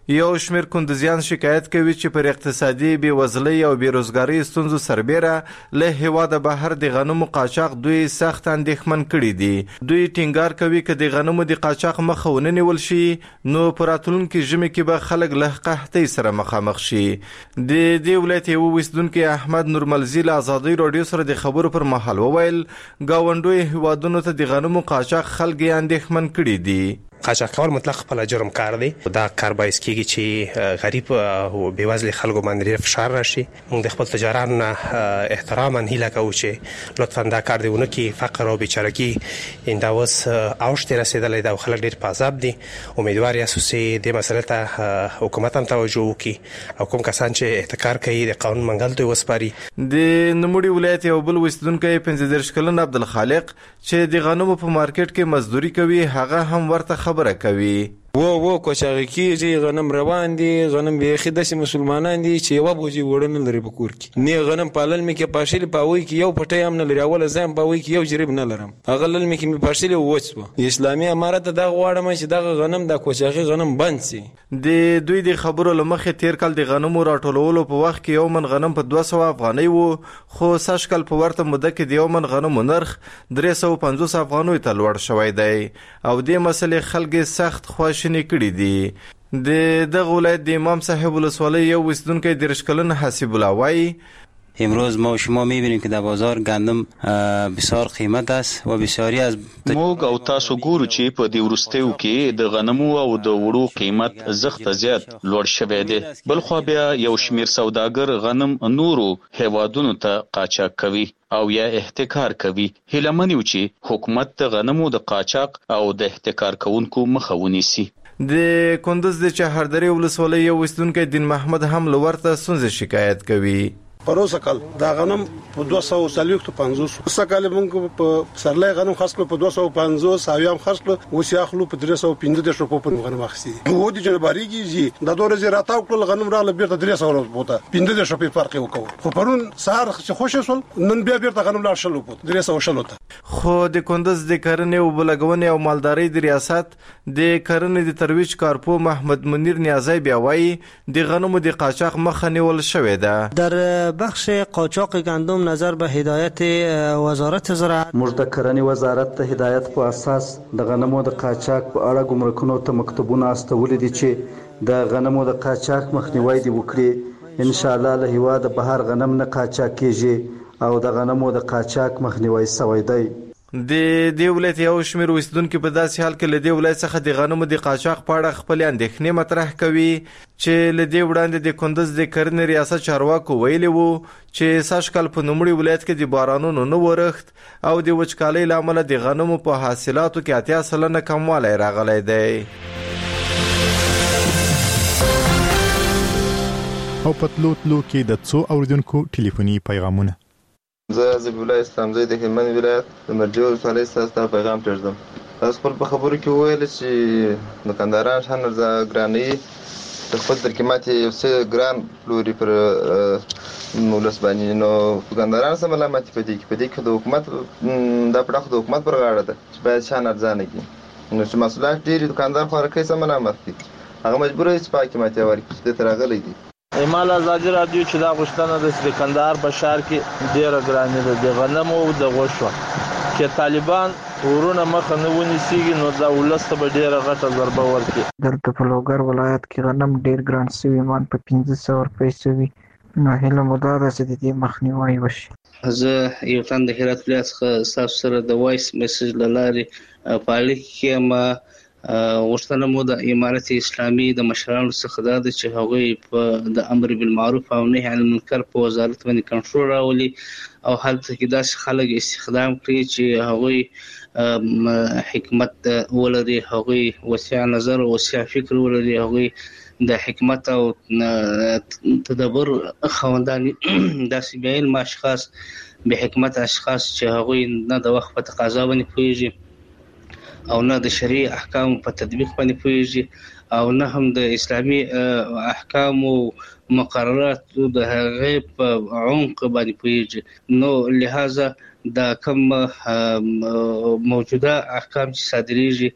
یو شمیر کندوزیان شکایت کوي چې پر اقتصادي بېوزلۍ او بېروزګارۍ ستونزو سربیره له هیواده بهر د غنمو قاچاق دوی سخت اندېښمن کړي دي. دوی ټینګار کوي که د غنمو د قاچاق مخه ونه نیول شي نو په راتلونکي ژمي کې به خلک له قحطۍ سره مخامخ شي. د دې ولایت یو اوسیدونکی احمد نورملزي له ازادۍ راډیو سره د خبرو پر مهال وویل ګاونډیو هیوادونو ته د غنمو قاچاق خلک یې اندېښمن کړي دي. قاچاق کول مطلق خپل جرم کار دی. دا کار باعث کیږي چې غریب او بېوزله خلکو باندې ډېر فشار راشي. موږ د خپل تجارانو نه احتراما هیله کوو چې لطفا دا کار دی ونه کړي. فقر او بیچارګي دا اوس اوج ته رسېدلی دی او خلک ډېر په عذاب دي. امیدوار یاستو چې دې مسلې ته حکومت هم توجه وکړي او کوم کسان چې احتکار کوي د قانون منګل ته وسپاري. د نوموړي ولایت یو بل اوسیدونکی پنځه دېرش کلن عبدالخالق چې د غنمو په مارکیټ کې مزدوري کوي هغه هم ورته خبره کوي. و و کوچاغي کیږي غنم روان دي. غنم بیخي داسې مسلمانان دي چې یوه بوجي وړه نه لري په کور کې. نه غنم پالل مې کې پاشلي په هغوی کې یو پټی هم نه لري. اوله زه هم په هغوی کې یو جریب نه لرم. هغه لل مې کې مې پاشلي ووچ سوه. اسلامي امارت ته دغه غواړم چې دغه غنم د کوچاغي غنم بند سي. د دوی د خبرو له مخې تیر کال د غنمو راټولولو په وخت کې یو من غنم په دوه سوه افغانۍ و خو سږ کال په ورته موده کې د یو من غنمو نرخ درې سوه پنځوس افغانیو ته لوړ شوی دی او دې مسلې خلک سخت خواشیني کړي دي. د دغه ولایت د امام صاحب ولسوالۍ یو اوسیدونکی دېرش کلن حسیب الله وایي امروز ما و شما میبینیم که در بازار گندم بسیار قیمت است و بسیاری از موږ او تاسو ګورو چې په دې وروستیو کې د غنمو او د وړو قیمت زښته زیات لوړ شوی دی. بلخوا بیا یو شمیر سوداګر غنم نورو هیوادونو ته قاچاق کوي او یا احتکار کوي. هیله من یو چې حکومت د غنمو د قاچاق او د احتکار کوونکو مخه ونیسي. د کندوز د چهاردرې ولسوالۍ یو اوسیدونکی دین محمد هم له ورته ستونزې شکایت کوي. پروسه کال دا غنم په دوه سوه څلوېښت پنځوس سکهال موږ په سرلای غنم خاص کړ په دوه سوه پنځوس او هم خاص کړ اوس یې اخلو په درې سوه پنځه دېرش روپو په غنم اخیستي. و دي جنباریږي چې دا دوه ورځې راتاو کړل غنم راغله بیرته درې سوه روپو ته پنځه دېرش روپۍ فرق یې وکړو. خو پرون سهار چې خوښ شول نن بیا بیرته غنم لاړ شل روپو درې سوه شل ته. خو د کندوز د کرنې او بلګونې او مالدارۍ د ریاست د کرنې د ترویج کارپو محمد منیر نیازی بیا وایي د غنمو د قاچاق مخه نیول شوې ده. در بخش قاچاق گندم نظر به هدایت وزارت زراعت موږ د کرنې وزارت ته هدایت په اساس د غنمو د قاچاق په اړه ګمرکونو ته مکتوبونه استولي دي چې د غنمو د قاچاق مخنیوی دې وکړي. ان شاء الله له هیواده بهر غنم نه قاچاق کیږي او د غنمو د قاچاق مخنیوی سوی دی. د دې ولایت یو شمیر اوسیدونکي په داسې حال کې له دې ولایت څخه د غنمو د قاچاق په اړه خپلې اندېښنې مطرح کوي چې له دې وړاندې د کندوز د کرنې ریاست چارواکو ویلي وو چې سږ کال په نوموړي ولایت کې د بارانونو نه ورښت او د وچکالۍ له امله د غنمو په حاصلاتو کې اتیا سلنه کموالی راغلی دی. او په تلو تلو کې د څو اوریدونکو ټلیفوني پیغامونه. زه ذبیح الله اسلامزی د هلمند ولایت د مرجې ولسوالۍ څخه ستاسو پیغام پرېږدم. تاسو خپل په خبرو کې وویل چې دوکانداران ښه نرخ ګرانوي د خپل تر قیمت یو څه ګران پلوري پر ولس باندې. نو دوکانداران څه ملامتي په دې کې په دې کې د حکومت دا پړه خو د حکومت پر غاړه ده چې باید شان ارزانه کړي. نو چې محصولات ډېرې دوکاندار خو هرکۍ څه ملامت دي هغه مجبوره دی چې په قیمتي ورکړي چې دې ته راغلی دی. ایمال ازادي راډیو چې دا غوښتنه ده چې د کندهار په ښار کې ډېره ګراني ده د غنمو او د غوښو چې طالبان ورونه مخه نه ونیسيږي نو دا ولس ته به ډېره غټه ضربه ورکړي. دلته په لوګر ولایت کې غنم ډېر ګران سوي مان په پنځه سوه روپۍ سوي. نو هیله مو دا ده چې د دې مخنیوی وشي. زه یو تن د هرات ولایت څخه ستاسو سره د وایس میسج له لارې په اړیکه کې یم. غوښتنه مو د امارت اسلامي د مشرانو څخه دا ده چې هغوی په د امر بالمعروف او نهي عن المنکر په وزارت باندې کنټرول راولي او هلته کې داسې خلک استخدام کړي چې هغوی حکمت ولري، هغوی وسیع نظر او وسیع فکر ولري، هغوی د حکمت او تدبر خوندان داسې بې علمه اشخاص بې حکمت اشخاص چې هغوی نه د وخت په تقاضا باندې پوهېږي او نه د شرعي احکام په تطبیق باندې پوهېږي او نه هم د اسلامي احکام او مقررات د هغې په عمق باندې پوهېږي. نو لہذا دا کوم موجوده احکام چې صادریږي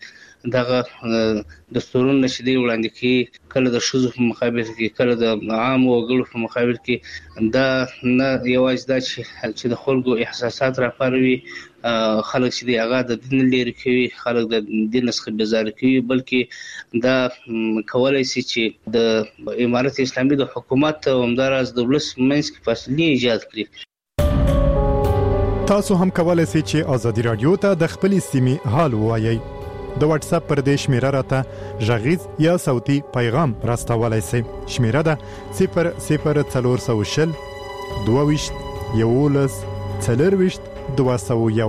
دغه دستورونه چې دی وړاندې کوي کله د ښځو په مقابل کې کله د عام وګړو په مقابل کې دا نه یوازې دا چې د خلکو احساسات راپاروي خلک چې دی هغه د دین لري کوي خلک د دین څخه بیزار کوي بلکې دا کولای شي چې د امارت اسلامي د حکومت او همدارس د ولس منځ کې فاصله ایجاد کړي. تاسو هم کولای شئ چې ازادي رادیو ته د خپلې سیمې حال ووایئ. د واتس اپ پر دې شمیره راته غږیز یا صوتي پیغام راستولای شئ. شمیره ده صفر صفر څلور سوه شل دوه ویشت یولس څلور ویشت دوه سوه یو.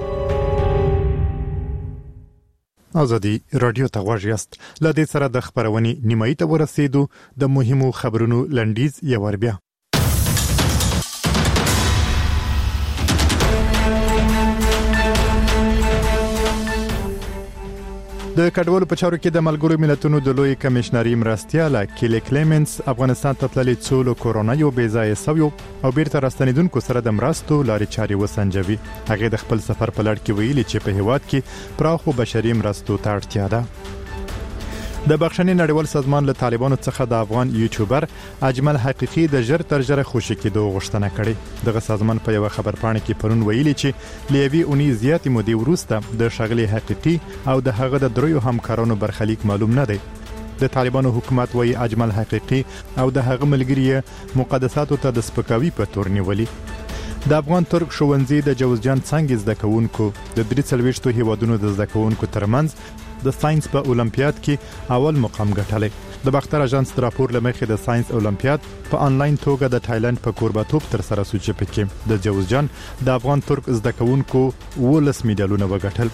ازادي رادیو ته غوږ یاست. له دې سره د خبرونې نیمایي ته ورسېدو. د مهمو خبرونو لنډیز یو ور بیا. د کډوالو په چارو کې د ملګرو ملتونو د لوی کمشنري مرستیاله کیلی کلیمنس افغانستان ته تللي څو کورونا یو بې ځایه سویو او بیرته راستنیدونکو سره د مرستو لارې چارې وسنجوي. هغه د خپل سفر په لړ کې ویلي چې په هیواد کې پراخو بشري مرستو ته اړتیا ده. د بخښنې نړیوال سازمان له طالبانو څخه د افغان یوټیوبر اجمل حقیقي د ژر تر ژره خوشی کېدو غوښتنه کړې. دغه سازمان په یو خبرپاڼه کې پرون ویلي چې لیوي اونۍ زیاتې مودې وروسته د شغلي حقیقي او د هغه د دریو همکارانو برخلیک معلوم نه دی. د طالبانو حکومت وایي اجمل حقیقي او د هغه ملګری مقدساتو ته د سپکاوي په تور نیولي. د افغان ترک ښوونځي د جوزجان څنګه زده کوونکو د درې څلوېښتو هیوادونو د زده کوونکو ترمنځ د ساينس په اولمپیاد کې اول مقام ګټلی. د باختر اژانس د راپور لمخې د ساينس اولمپیاد په انلاین توګه د تایلند په کورباتوب تر سره شو چې پکې د جوزجان د افغان ترک زده کوونکو ولس میډالونه وګټل.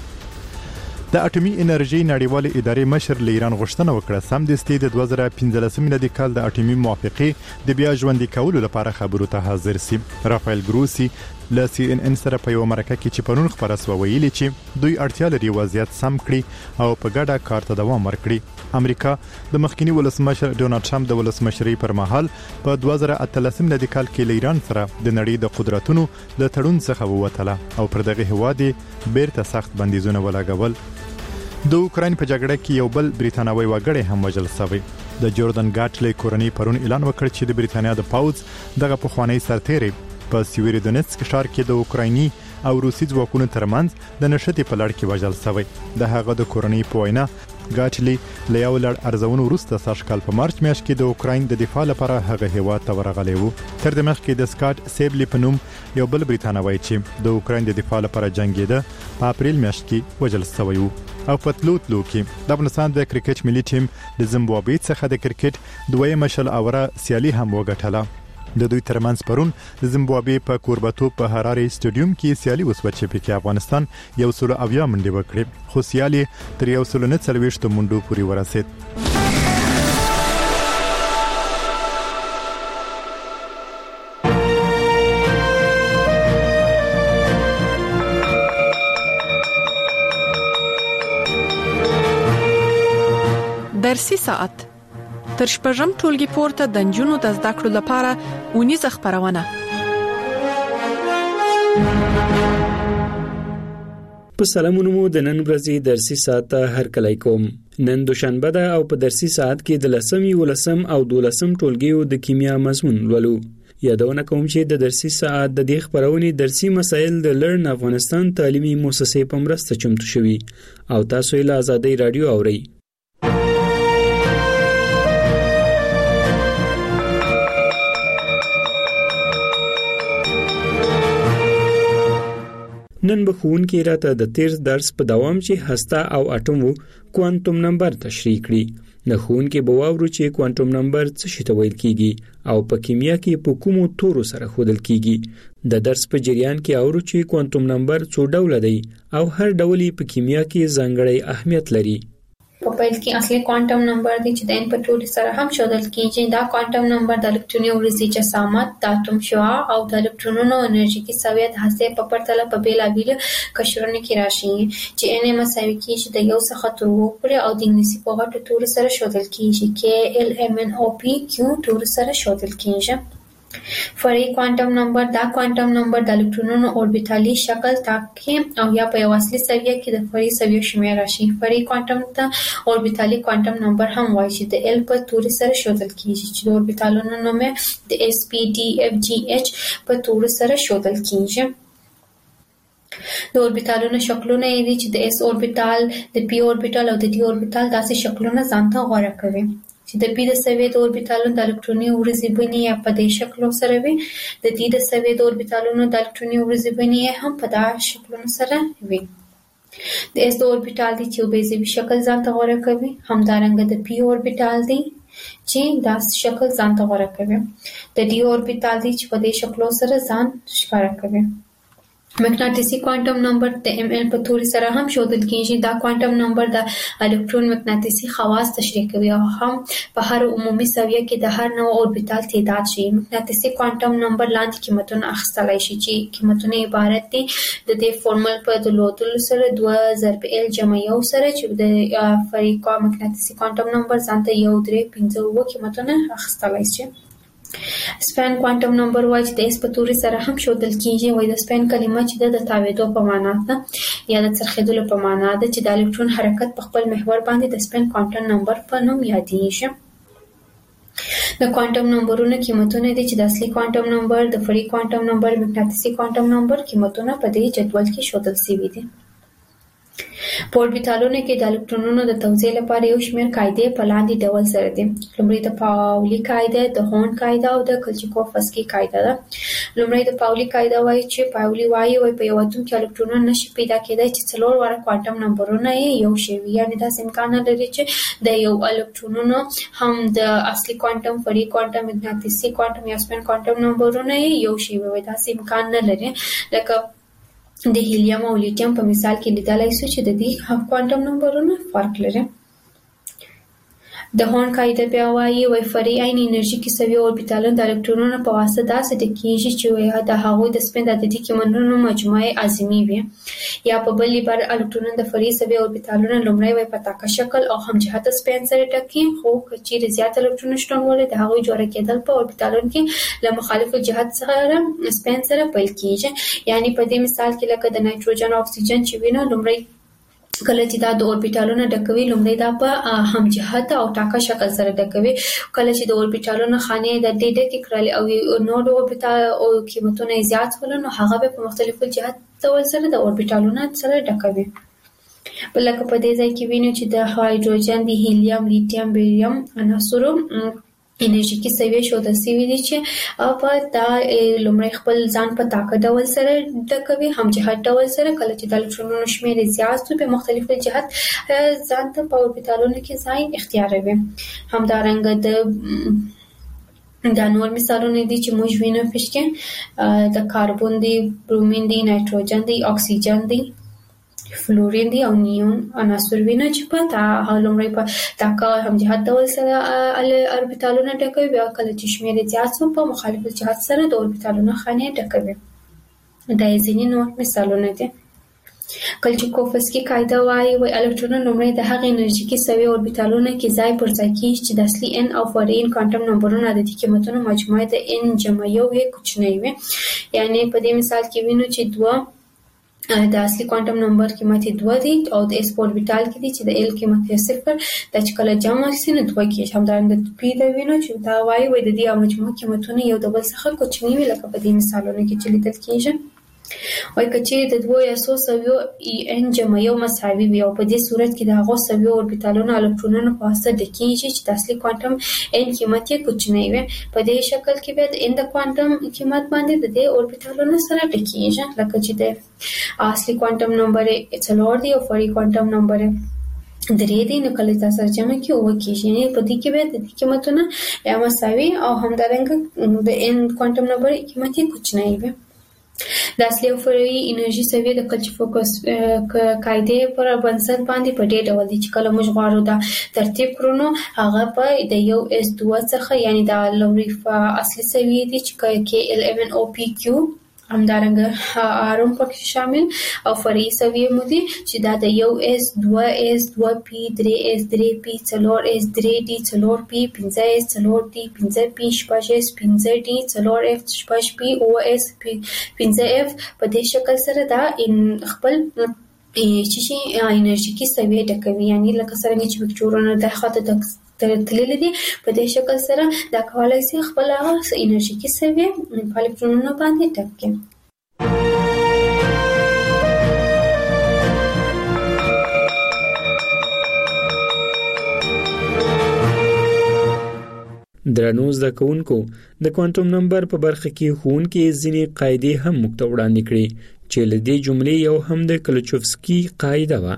د اټومي انرژي نړیوال ادارې مشر له ایران غوښتنه وکړه سمدستي د دوه زره پنځلسم میلادي کال د اټومي موافقې د بیا ژوندي کولو لپاره خبرو ته حاضر سي. رافایل ګروسی له سی ان ان سره په یو مرکه کې چې پرون خبره سو ویلي چې دوی اړتیا لري وضعیت سم کړي او په ګډه کار ته دوام ورکړي. امریکا د مخکنی ولسمشر ډونالد ټرمپ د ولسمشرۍ پر مهال په دوه زره اتلسم میلادي کال کې له ایران سره د نړۍ د قدرتونو د تړون څخه ووتله او پر دغه هواد بیرته سخت بندیزونه ولګول. د اوکراین په جګړه کې یو بل بریتانوي وګړی هم وژل شوی. د جوردن ګاټلی کورنۍ پرون اعلان وکړ چې د بریتانیا د پاوز دغه پخوانی سرتیری په سیویرودونیتسک ښار کې د اوکرایني او روسي ځواکونو ترمنځ د نښتې په لړ کې وژل شوی. د هغه د کورنۍ په وینا ګاټلی له یو لړ ارزونو وروسته سږ کال په مارچ میاشت کې د اوکراین د دفاع لپاره هغه هیواد ته ورغلی و. تر دې مخکې د سکاټ سیبلی په نوم یو بل بریتانوي چې د اوکراین د دفاع لپاره جنگیده په اپریل میاشت کې وژل شوی و. او په تلو تلو کې د افغانستان د کرکټ ملي ټیم د زیمبابوې څخه د کرکټ دویمه شل اوره سیالي هم وګټله. د دوی ترمنځ پرون د زیمبابوې په کورباتوب په هراري سټاډیوم کې سیالي وسوه چې پکې افغانستان یو سل اویا منډې وکړې خو سیالي تر یو سل نه څلوېښت منډو پورې ورسېد. درسي ساعت تر شپږم ټولګي پورته د نجونو د زده کړو لپاره اونیزه خبرونه. په سلامونو مو د نن ورځې درسي ساعت هر کله کوم. نن دوشنبه ده او په درسي ساعت کې د لسم ولسم او دولسم ټولګیو د کیمیا مضمون لولو. یادونه کوم چې د درسي ساعت د دې خبرونې درسي مسایل د لرن افغانستان تعلیمي مؤسسې په مرسته چمتو شوي او تاسو یې له آزادۍ رادیو اورئ. نن به ښوونکي راته د تیر درس په دوام چې هسته او اټوم کوانټوم نمبر تشریح کړي. د ښوونکي به واورو چې کوانټوم نمبر څه شی ته ویل کیږي او په کیمیا کې په کومو تورو سره ښودل کیږي. د درس په جریان کې اورو چې کوانټوم نمبر څو ډوله دی او هر ډول په کیمیا کې ځانګړی اهمیت لري. په پیل کې اصلي کوانټم نمبر دی چې د ان په ټولي سره هم ښودل کیږي. دا کوانټم نمبر د الکتروني ورزي جسامت، د اتوم شعاع او د الکترونونو انرژیکي سویه د هسته په پرتله په بیلابیلو قشرونو کې راشي چې ان مساوي کیږي د یو څخه تر اووه پورې او د انګلیسي په غټو تورو سره ښودل کیږي کې ال ام ان او پی کیو تورو سره ښودل کیږي. فرعي کوانټم نمبر دا کوانټم نمبر د الکترونونو اوربیتالي شکل ټاکي او یا په یو اصلي سویه کې د فرعي سویو شمېر راشي. فرعي کوانټم ته اوربیتالي کوانټم نمبر هم وایي چې د ال په توري سره ښودل کیږي چې د اوربیتالونو نوم د اس پی ډي اف جی اچ په توري سره ښودل کیږي. د اوربیتالونو شکلونه یې دي چې د اس اوربیتال، د پی اوربیتال او د ډي اوربیتال داسې شکلونه ځانته غوره کوي چې د پی د سویې د اوربیتالونو د الکتروني ورځې بڼې یا په دې شکلو سره وي، د ډي د سویې د اوربیتالونو د الکتروني ورځې بڼې هم په دا شکلونو سره وي. د اس د اوربیتال دی چې بیضوي شکل ځانته غوره کوي، همدارنګه د پی اوربیتال دی چې دا شکل ځانته غوره کوي، د ډي اوربیتال دی چې په دې شکلو سره ځان ښکاره کوي. مقناطیسي کوانټم نمبر د ایم ال په توري سره هم ښودل کیږي. دا کوانټم نمبر د الکترون مقناطیسي خواص تشریح کوي او هم په هر عمومي سویه کې د هر نوع اوربیتال تعداد ښیي. مقناطیسي کوانټم نمبر لاندې قیمتونه اخیستلی شي چې قیمتونه عبارت دي د دې فورمول په درلودلو سره دوه ضرب ال جمع یو سره چې د فرعي مقناطیسي کوانټم نمبر ځانته یو درې پنځه اووه قیمتونه اخیستلی شي. سپین کوانټم نمبر وایي چې د اس په توري سره هم ښودل کیږي. وایي د سپین کلمه چې د تاویدو په معنا ده یا د څرخېدلو په معنا ده چې د الکترون حرکت په خپل محور باندې د سپین کوانټم نمبر په نوم یادیږي. د کوانټم نمبرونو قیمتونه دي چې د اصلي کوانټم نمبر، د فرعي کوانټم نمبر، مقناطیسي کوانټم نمبر قیمتونه په دې جدول کې ښودل شوي دي. په اوربیتالونو کې د الکترونونو د توزیع لپاره یو شمېر قاعدې په لاندې ډول سره دي. لومړی د پاولي قاعده، د هورن قاعده او د کلچیکوفسکي قاعده ده. لومړی د پاولي قاعده وایي چې پاولي وایي وایي په یو اتوم کې الکترونونه نشي پیدا کېدای چې څلور واړه کوانټم نمبرونه یې یو شی وي، یعنې داسې امکان نه لري چې د یو الکترونونو هم د اصلي کوانټم، فرعي کوانټم، مقناطیسي کوانټم یا سپین کوانټم نمبرونه یې یو شی وي. داسې امکان نه لري. لکه د هیلیم او لیتیم په مثال کې لیدلای شو چې د دې کوانټم نمبرونه فرق لري. د هورن قاعده بیا وایي وایي فرعي عین انرژي کې سوي اوربیتالونه د الکترونونو په واسطه داسې ډکېږي چې د هغوی د سپین د عددي قیمتونو مجموعه اعظمي وي. یا په بل عبارت الکترونونه د فرعي سوي اوربیتالونو لومړی وایي په تاکه شکل او همجهته سپین سره ډکي، خو که چیرې زیات الکترونونه شتون ولري د هغوی جوړه کېدل په اوربیتالونو کې له مخالفو جهت سره سپین سره پیل کېږي. یعنې په دې مثال کې لکه د نایتروجن او اکسیجن چې وي نو لومړی کله چې دا د اوربیتالونو ډکوي لومړی دا په همجهته او ټاکه شکل سره ډکوي. کله چې د اوربیتالونو خانې د ډې ډکې کړلې او نور اوربیتال او قیمتونه یې زیات شول نو هغه به په مختلفو جهت ډول سره د اوربیتالونو سره ډکوي. بل لکه په دې ځای کې وینو چې د هایدروجن، د هیلیم، لیتیم، بیریم عناصرو انرژیکي سویې ښودل شوي دي چې په دا لومړی خپل ځان په طاقه ډول سره ډکوي، همجهت ډول سره. کله چې د الکترونونو شمېر یې زیات شي په مختلفو جهت ځان ته په اوربیتالونو کې ځای اختیاروي. همدارنګه د دا نور مثالونه دي چې موږ وینو پکې د کاربن دی، برومین دی، نایتروجن دی، اکسیجن دی، فلورین دی او نیون عناصر وینو چې په تا لومړی په طاقه همجهت ډول سره اوربیتالونه ډکوي، بیا کله چې شمېر یې زیات شي په مخالف جهت سره د اوربیتالونو خانې ډکوي. دا یې ځینې نور مثالونه دي. کلچیکوفسکي قاعده وایي وایي الکترونونه لومړی د هغې انرژیکي سوي اوربیتالونو کې ځای پر ځای کېږي چې د اصلي ان او فرعي کوانټم نمبرونو عددي قیمتونو مجموعه د ان جمع یو یې کوچنی وي. یعنې په دې مثال کې وینو چې دوه د اصلي کوانټم نمبر قیمت یې دوه دی او د اس په اوربیتال کې دی چې د ال قیمت یې صفر، دا چې کله جمع شي نو دوه کېږي. همدارنګه د پی د وینو چې دا وایي وایي د دې مجموعه قیمتونه یو د بل څخه کوچني وي لکه په دې مثالونو کې چې لیدل کېږي. وایي که چیرې د دوو یا څو سویو ای ان جمع یو مساوي وي او په دې صورت کې د هغو سویو اوربیتالونو الکترونونو په واسطه ډکېږي چې د اصلي کوانټم ان قیمت یې کوچنی وي، په دې شکل کې بیا د ان د کوانټم قیمت باندې د دې اوربیتالونو سره ډکېږي. لکه چې د اصلي کوانټم نمبر یې څلور دی او فرعي کوانټم نمبر یې درې دی، نو کله دا سره جمع کې اووه کېږي. یعنې په دې کې بیا د دې قیمتونه یا مساوي او همدارنګه د ان کوانټم نمبر قیمت یې کوچنی وي. د اصلي او فرعي انرژي سویې د کلچیکوفس قاعدې پر بنسټ باندې په دې ډول دي چې کله موږ غواړو دا ترتیب کړو نو هغه په د یو اس دوه څخه، یعنې دا لومړی اصلي سویې دي چې کې ال ایون او پی کیو همدارنګه آرم پکې شامل او فرعي سویې مو دي چې دا د یو اس دوه اس دوه پی درې اس درې پی څلور اس درې ډي څلور پی پنځه اس څلور ډي پنځه پی شپږ اس پنځه ډي څلور اف شپږ پی او اس پنځه اف په دې شکل سره دا ان خپل چې شي انرژيکي سویې ډکوي، یعنی لکه څنګه چې وکټورونه د خاطر د تللی دي په دې شکل سره دا کولای شي خپل انرژيکي سویې په الکترونونو باندې ډک کړي. درنو زده کوونکو د کوانټم نمبر په برخه کې ښوونکي ځینې قاعدې هم موږ ته وړاندې کړې چې له دې جملې یو هم د کلچوفسکي قاعده وه.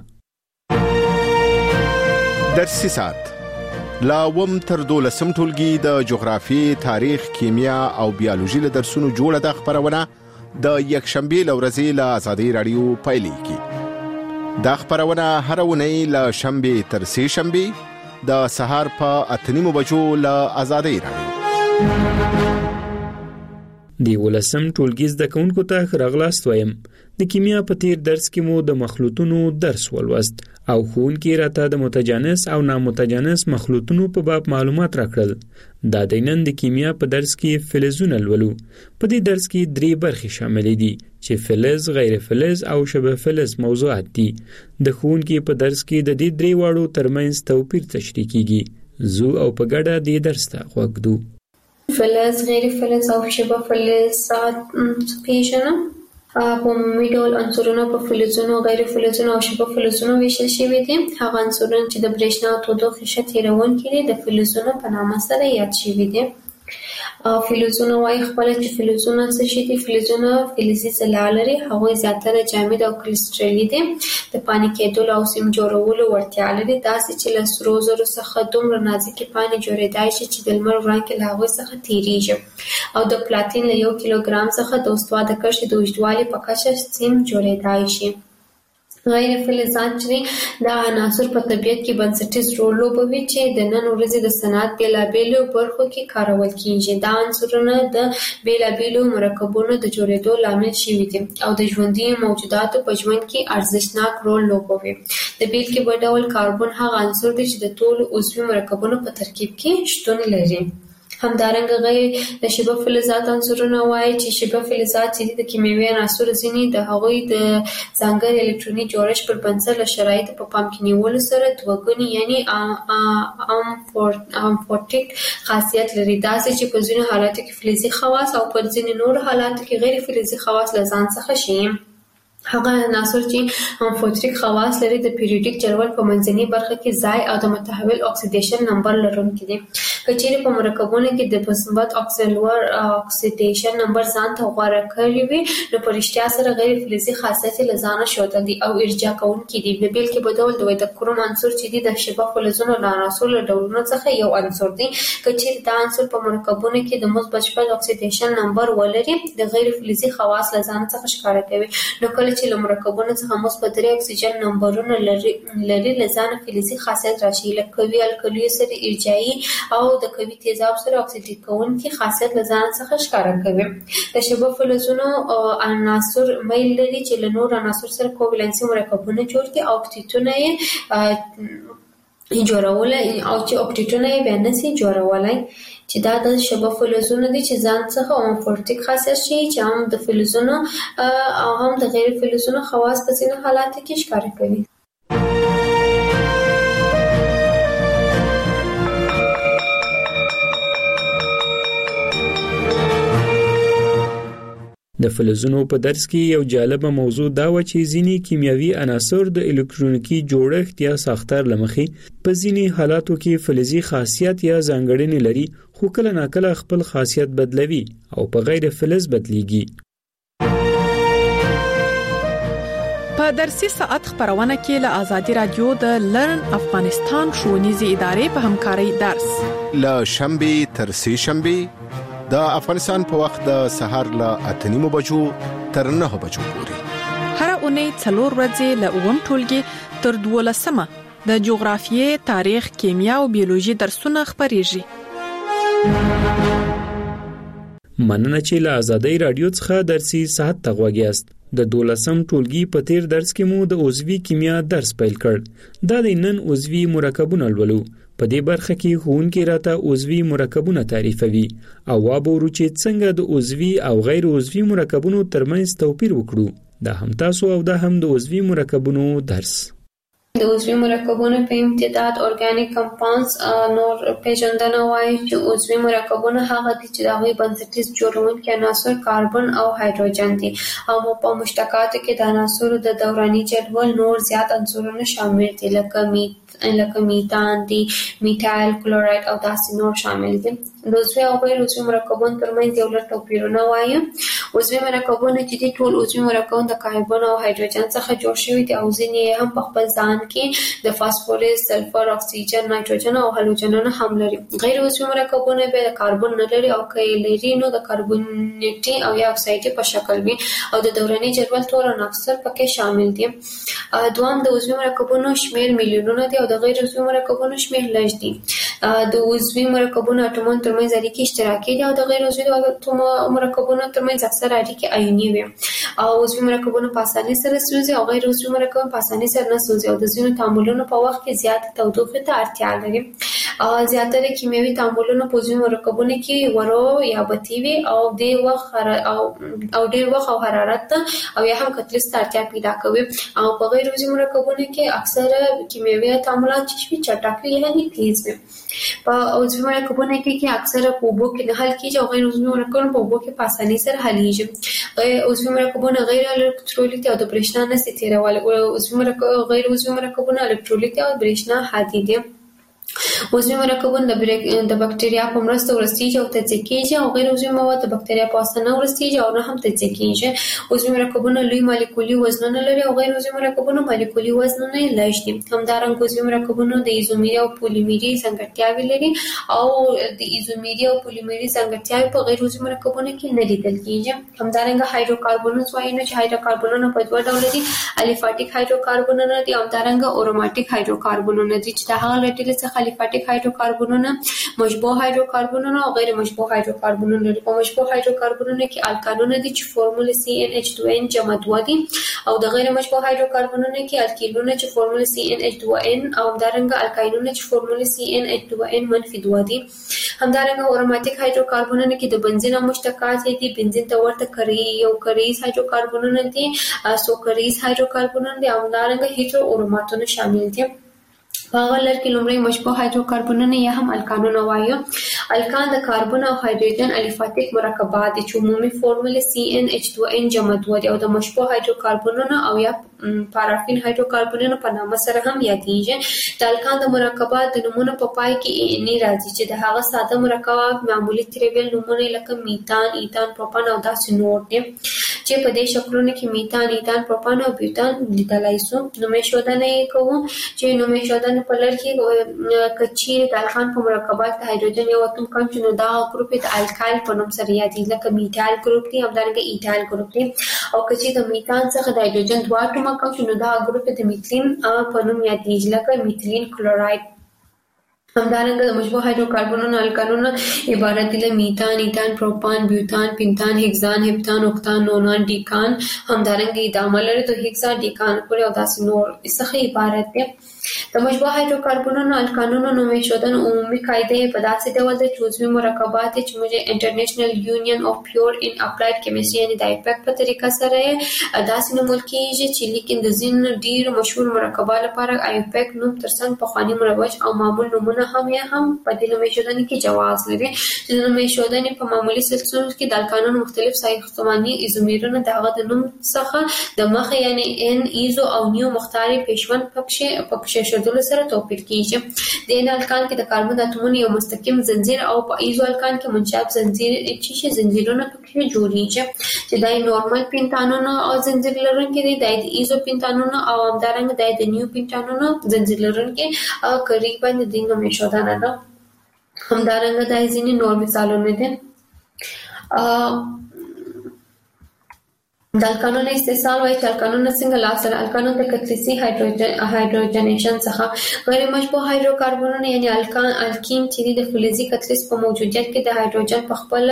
درسي ساعت لا وم تر دولسم ټولګي د جغرافي، تاریخ، کیمیا او بیولوژي له درسونو جوړه د خبرونه د یکشنبه لورځي له آزادي رادیو پایلیږي. دا خبرونه هر ونی له شنبه تر سه شنبه د سهار په اتنیمو بجو له آزادي رادیو. دی ولسم ټولګي زده کوونکو ته راغلاست وایم. د کیمیا په تیر درس کې مو د مخلوطونو درس ولوست او ښوونکي راته د متجانس او نامتجانس مخلوطونو په باب معلومات راکړل. دا د نن د کیمیا په درس کې فلزونه لولو. په دې درس کې درې برخې شامل دي چې فلز، غیر فلز او شبه فلز موضوعات دي. د ښوونکي په درس کې د دې درې واړو ترمنځ توپیر تشریح کیږي. زو او په ګډه دې درس ته غوږ فلز، غیر فلز او شبه فلز پیژنم. په عمومي ډول عنصرونه په فلزونو، غیر فلزونو او شبه فلزونو ویشل شوي دي. هغه عنصرونه چې د برېښنا او تودوخې ښه تیروونکي دي د فلزونو په نامه سره یاد شوي دي. فلزونه وايي خپل چې فلزونه څه شي دي. فلزونه فلزي ځلا لري، هغوی زیاتره جامد او کریسټلي دي. د پانې کېدلو او سیم جوړولو وړتیا لري، داسې چې له سرو زرو څخه دومره نازکې پانې جوړېدای شي چې د لمر وړانګې له هغوی څخه تیریږي. او د پلاتین له یو کیلوګرام څخه د استوا د کرښې د اوږدوالي په کچه سیم جوړېدای شي. غیر فلزات چې دا عناصر په طبیعت کې بنسټیز رول لوبوي چې د نن ورځې د صنعت بېلابېلو برخو کې کارول کېږي. دا عنصرونه د بېلابېلو مرکبونو د جوړېدو لامل شوي دي او د ژوندي موجوداتو په ژوند کې ارزښتناک رول لوبوي. د بېلګې په ډول کاربن هغه عنصر دی چې د ټولو عضوي مرکبونو په ترکیب کې شتون لري. همدارنګه غیر د شبه فلزات عنصرونه وایي چې شبه فلزات چې د کیمیاوي عناصرو ځینې د هغوی د ځانګړي الکتروني جوړښت پر بنسټ له شرایطو په پام کې نیولو سره دوه ګوني یعنی امفورټیک خاصیت لري، داسې چې په ځینو حالاتو کې فلزي خواص او په ځینو نورو حالاتو کې غیر فلزي خواص له ځان څخه شي. هغه عناصر چې امفورټیک خواص لري د پیریوډیک جدول په منځنۍ برخه کې ځای او د متحول اکسیډیشن نمبر لرونکي دي. که چیرې په مرکبونو کې د مثبت اکسلور اکسیډیشن نمبر ځان ته غوره کړی وي نو په رښتیا سره غیر فلزي خاصیت له ځانه ښودل دي او ارجاع کوونکي دي. د بېلګې په ډول د کروم عنصر چې د شبه فلزونو له عناصرو له ډولونو څخه یو عنصر دی. که چیرې دا عنصر په مرکبونو کې د مثبت شپږ اکسیډیشن نمبر ولري د غیر فلزي خواص له ځان څخه ښکاره کوي. نو کله چې له مرکبونو څخه مثبت درې اکسیجن نمبرونه لري لري له ځانه فلزي خاصیت راشي، لکه قوي القلیو سره ارجاعي او د قوي تیزاب سره اکسیډ کوونکي خاصیت له ځان څخه ښکاره کوي. د شبه فلزونو عناصر میل لري چې له نور عناصر سره کوولنسي مرکبونه جوړ کړي او اکتیتونه یې جوړولای او چې اکتیتونه یې بیا نشي جوړولای، چې دا د شبه فلزونو دي چې ځان څخه امفورټیک خاصیت شي چې هم د فلزونو او هم د غیر فلزونو خواص په ځینو حالاتو کې ښکاره کوي. د فلزونو په درس کې یو جالبه موضوع دا و چې ځینې کیمیاوي عناصر د الکترونیکی جوړښت یا ساختار لمخې په ځینې حالاتو کې فلزي خاصیت یا ځانګړنې لري، خو کله ناکله خپل خاصیت بدلوي او په غیر فلز بدلیږي. په درسي ساعت خبرونه کې له آزادي رادیو د لرن افغانستان ښوونیزې ادارې په همکارۍ درس له شنبه تر سه شنبه د افغانستان په وخت د سهار له اتنیمو بجو تر نه بجو پورې هر اونۍ څلور ورځې له اووم ټولګي تر دولسمه د جغرافیې، تاریخ، کیمیا او بیولوژي درسونه خبريږي. مننه چې له آزادۍ رادیو څخه درسي صحت ته غوږیاست. د دولسم ټولګي په تیر درس کې مو د عضوي کیمیا درس پیل کړ. دا د نن عضوي مرکبونه لولو. په دې برخه کې ښوونکي راته عضوي مرکبونه تعریفوي او وابورو چې څنګه د عضوي او غیر عضوي مرکبونو ترمنځ توپیر وکړو. دا هم تاسو او دا هم د عضوي مرکبونو درس. د عضوي مرکبونو په امتداد ارګانیک کمپاونډز نور پیژندنه وایي چې عضوي مرکبونه هغه دي چې د هغوی بنسټیز جوړونکي عناصر کاربن او هایدروجن دي او په مشتقاتو کې د عناصرو د دوراني جدول نور زیات عنصرونه شامل دي لکه میت لکه میتان دي، میتایل کلوراید او داسې نور شامل دي. د عضوي او غیر عضوي مرکبونو ترمنځ یو لږ توپیرونه وایي. عضوي مرکبونه چې دي ټول عضوي مرکبونه د کاربن او هایدروجن څخه جوړ شوي دي او ځینې هم په خپل ځان کې د فاسفورس، سلفر، اکسیجن، نایتروجن او هالوجنونه هم لري. غیر عضوي مرکبونه به د کاربن نه لري او که یې لري نو د کاربونیټي او یا اکسایډي په شکل وي او د دوراني جدول تور عناصر پکې شامل دي. دوام د عضوي مرکبونو شمیر میلیونونه دي او د غیر عضوي مرکبونو شمیر لږ دي. د عضوي مرکبونو اټومونو ترمنځ اړیکې اشتراکي دي او د غیر عضوي مرکبونو ترمنځ اکثر اړیکې آیوني وي. او عضوي مرکبونه په اسانۍ سره سوځي او غیر عضوي مرکبونه په اسانۍ سره نه سوځي او د ځینو تعاملونو په وخت کې زیات تودوخې ته اړتیا لري. زیاتره کیمیاوي تعاملونه په عضوي مرکبونو کې ورو یا بطي وي او ډېر وخت او او ډېر وخت او حرارت او یا هم کتلس ته اړتیا پیدا کوي. او په غیر عضوي مرکبونو کې اکثره کیمیاوي تعاملات چې وي چټک وي یعنې تیز وي. په عضوي مرکبونو کې اکثره په اوبو کې نه حل کېږي او غیر عضوي مرکبونه په اوبو کې په اسانۍ سره حلیږي. عضوي مرکبونه غیر الکترولیت او د برېښنا نه سي تیرولی. عضوي مرکب غیر عضوي مرکبونه الکترولیت او برېښنا هادي دي. عضوي مرکبونه د بکټریا په مرسته ورستېږي او تجزیه کېږي او غیر عضوي مواد د بکټریا په واسطه نه ورستېږي او نه هم تجزیه کېږي. عضوي مرکبونه لوی مالیکولي وزنونه لري او غیر عضوي مرکبونه مالیکولي وزنونه یې لږ دي. همدارنګه عضوي مرکبونه د ایزومري او پولیمري ځانګړتیاوې لري او د ایزومري او پولیمري ځانګړتیاوې په غیر عضوي مرکبونو کې نه لیدل کېږي. همدارنګه هایدروکاربونز وایي نو چې هایدروکاربونونه په دوه ډوله دي، الیفاټیک هایدروکاربونونه دي او همدارنګه اروماتیک هایدروکاربونونه دي چې د هغه له ډلې څخه الیفاټیک هایدروکاربونونه، مشبوع هایدروکاربونونه او غیر مشبوع هایدروکاربونونه لري. په مشبوع هایدروکاربونونو کې الکانونه دي چې فورموله سی ان ایچ دوه ان جمع دوه دي او د غیر مشبوع هایدروکاربونونو کې الکیلونه چې فورموله سی ان ایچ دوه ان او همدارنګه الکاینونه چې فورموله سی ان ایچ دوه ان منفي دوه دي. همدارنګه اروماتیک هایدروکاربونونه کې د بنزین او مشتقات دي. بنزین ته ورته کری یو کریز هایدروکاربونونه دي، سو کریز هایدروکاربونونه دي او همدارنګه هیټرو اروماتونه شامل دي. په هغه لړ کې لومړی مشبوع هایدروکاربونونه یا هم الکانونه وایو. الکان د کاربن او هایدروجن الیفاټیک مرکبات دي چې عمومي فورموله سی ان ایچ دوه ان جمع دوه دي او د مشبوع هایدروکاربونونو او یا پارافین هایدروکاربونونو په نامه سره هم یادېږي. د الکان د مرکبات د نومونو په پای کې ای راځي چې د هغه ساده مرکبات معمولی تریویل نومونه لکه میتان، ایتان، پروپان او داسې نور دي چې په دې شکلونو کې میتان، ایتان، پروپان او بیوتان لیدلای سو. نومې ښودنه یې کوو چې نومې ښودنه په لړ کې کچې د الکان په مرکبات د هایدروجن یو اتوم کم چې نو دا ګروپ د الکایل په نوم سره یادېږي لکه میتایل ګروپ دی، همدارنګه ایتایل ګروپ دی. او کچې د میتان څخه د هایدروجن دوه اتوم کم چې نو دا ګروپ د میتلین په نوم یادېږي لکه میتلین کلوراید. همدارنګه د مشبوع هایدروکاربونونو الکانونه عبارت دي له میتان، ایتان، پروپان، بیوتان، پینتان، هکسان، هپتان، اوکتان، نونان، ډیکان. همدارنګه ادامه لري د هکسا، ډیکان پورې او داسې نور څخه عبارت دي. د مشبوع هایدروکاربونونو الکانونو نومې ښودنه عمومي قاعده په داسې ډول ده چې عضوي مرکبات چې موږ انټرنیشنل یونین اف پیور ان اپلایډ کیمستري یعنې د آیپیک په طریقه سره داسې نومول کېږي چې لیکن د ځینو ډېرو مشهور مرکبات لپاره آیپیک نوم ترڅنګ پخواني مروج او معمول نومونه هم یا هم په دې نومې ښودنې کې جواز لري. چې د نومې ښودنې په معمولي سلسلو کې د الکانونو مختلف ساختماني ایزومرونه د هغه د نوم څخه د مخه یعنې ان، ایزو او نیو مختاري پیشوند پکښې پکښې ښودلو سره توپیر کېږي. د ان الکان کې د کاربن د اتومونو یو مستقیم زنجیر او په ایزو الکان کې منشاب زنجیر چې زنجیرونه پکښې جوړېږي چې دا نورمال پینتانونو او زنجیر لرونکي دي. دا د ایزو پینتانونو او همدارنګه دا د نیو پینتانونو زنجیر لرونکي او قریبا د دې نومې ښودنه ده. همدارنګه دا ځینې نور مثالونه دي. د الکانونو استحصال وایي چې الکانونه څنګه لاسته الکانون د کتلیسي هایدروجنیشن څخه غیر مشبوع هایدروکاربنونه یعنی الکان الکین چې د فلزي کتلیس په موجودیت کې د هایدروجن په خپل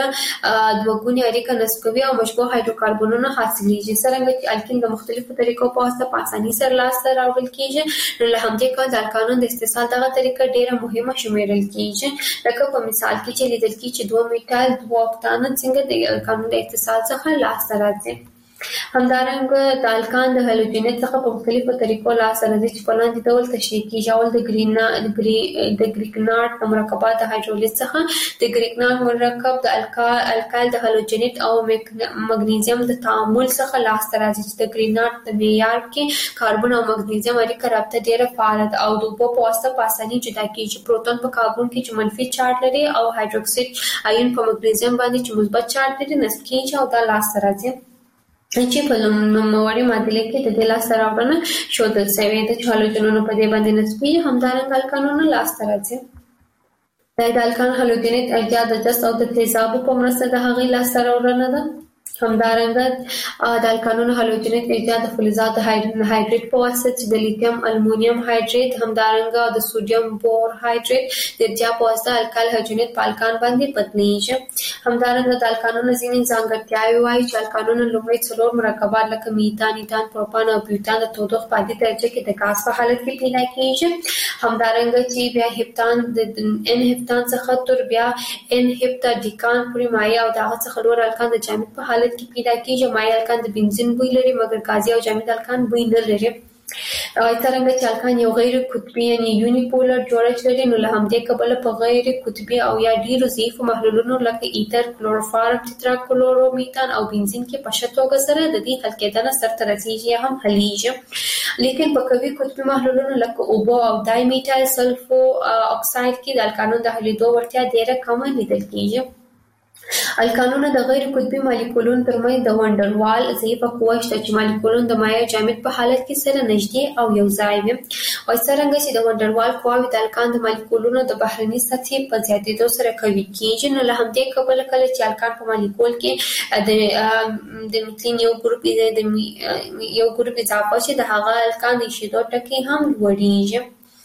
دوه اړیکه نصب کوي او مشبوع هایدروکاربنونه حاصلېږي. څرنګه چې الکین د مختلفو طریقو په واسطه په اسانۍ سره لاسته راوړل کېږي، نو له همدې کبله د الکانون د استحصال دغه طریقه ډېره مهمه شمیرل کېږي. لکه په مثال کې چې لیدل کېږي چې دوه میټال دوه اکتان څنګه د الکانون د اتصال څخه لاسته راځي. همدارنګه د الکان د هالوجنیت څخه په مختلفو طریقو لاسته راځي چې په لاندې ډول تشریح کېږي. اول د ګرینا د ګریګناټ د مرکبات د هایدرولیز څخه د ګریګناټ مرکب د الکا الکایل د هالوجنیت او مګنیزیم د تعامل څخه لاسته راځي چې د ګریګناټ د معیار کې کاربن او مګنیزیم اړیکه رابطه ډیره فعاله ده او د اوبو په واسطه په اسانۍ جدا کېږي. پروتون په کاربن کې چې منفي چارج لري او هایدروکسید آیون په مګنیزیم باندې چې مثبت چارج لري نصب کېږي او دا لاسته راځي چې په نوموړي معادله کې د دې لاسته راوړنه ښودل شوې ده چې هالوجنونه په دې باندې نسبي همدارنګه الکانونه لاسته راځي. دا د الکان هالوجنیت اجزا د جست او د تیزابو په مرسته د هغې لاسته راوړنه ده. همدارنګه د الکانونو هالوجنیت اجزا د فلزات د هایدریت په واسطه چې د لیتیم المونیم هایدریت همدارنګه د سوډیم بور هایدریت د اجزا په واسطه الکال هالوجنیت په الکان باندې بدلیږي. همدارنګه د الکانونو ځینې ځانګړتیاوې وایي چې الکانونو لومړی څلور مرکبات لکه میتان، ایتان، پروپان او بیوتان د تودوخې په عادي درجه کې د ګاز په حالت کې پیدا کېږي. همدارنګه چې بیا هپتان د ان هپتان څخه تر بیا ان هپتاډیکان پورې مایع او د هغه څخه لوړ الکان د جامد په حالت کې پیدا کېږي. مایع الکان د بنزین بوی لري مګر ګازي او جامد الکان بوی نه لري. څرنګه چې الکان یو غیر قطبي یعنی یونیپولر جوړښت لري، نو له همدې کبله په غیر قطبي او یا ډیرو ضعیفو محلولونو لکه ایتر، کلوروفارم، ټیټراکلورومیتان او بنزین کې په ښه توګه سره د دې حل کېدنه سرته رسیږي یا هم حلیږي. لیکن په قوي قطبي محلولونو لکه اوبو او دای میټایل سلفو اکساید کې د الکانونو د حلیدو وړتیا ډیره کمه لیدل کېږي. الکانونه د غیر قطبي مالیکولونو ترمنځ د وانډروال ضعیفه قوه شته چې مالیکولونه د مایع جامد په حالت کې سره نږدې او یو ځای وي. او څرنګه چې د وانډروال قواوې د الکان د مالیکولونو د بهرني سطحې په زیاتېدو سره قوي کېږي، نو له همدې کبله کله چې الکان په مالیکول کې د د میتلین یو ګروپ د یو ګروپ اضافه شي د هغه الکان د ایښېدو ټکي هم لوړېږي.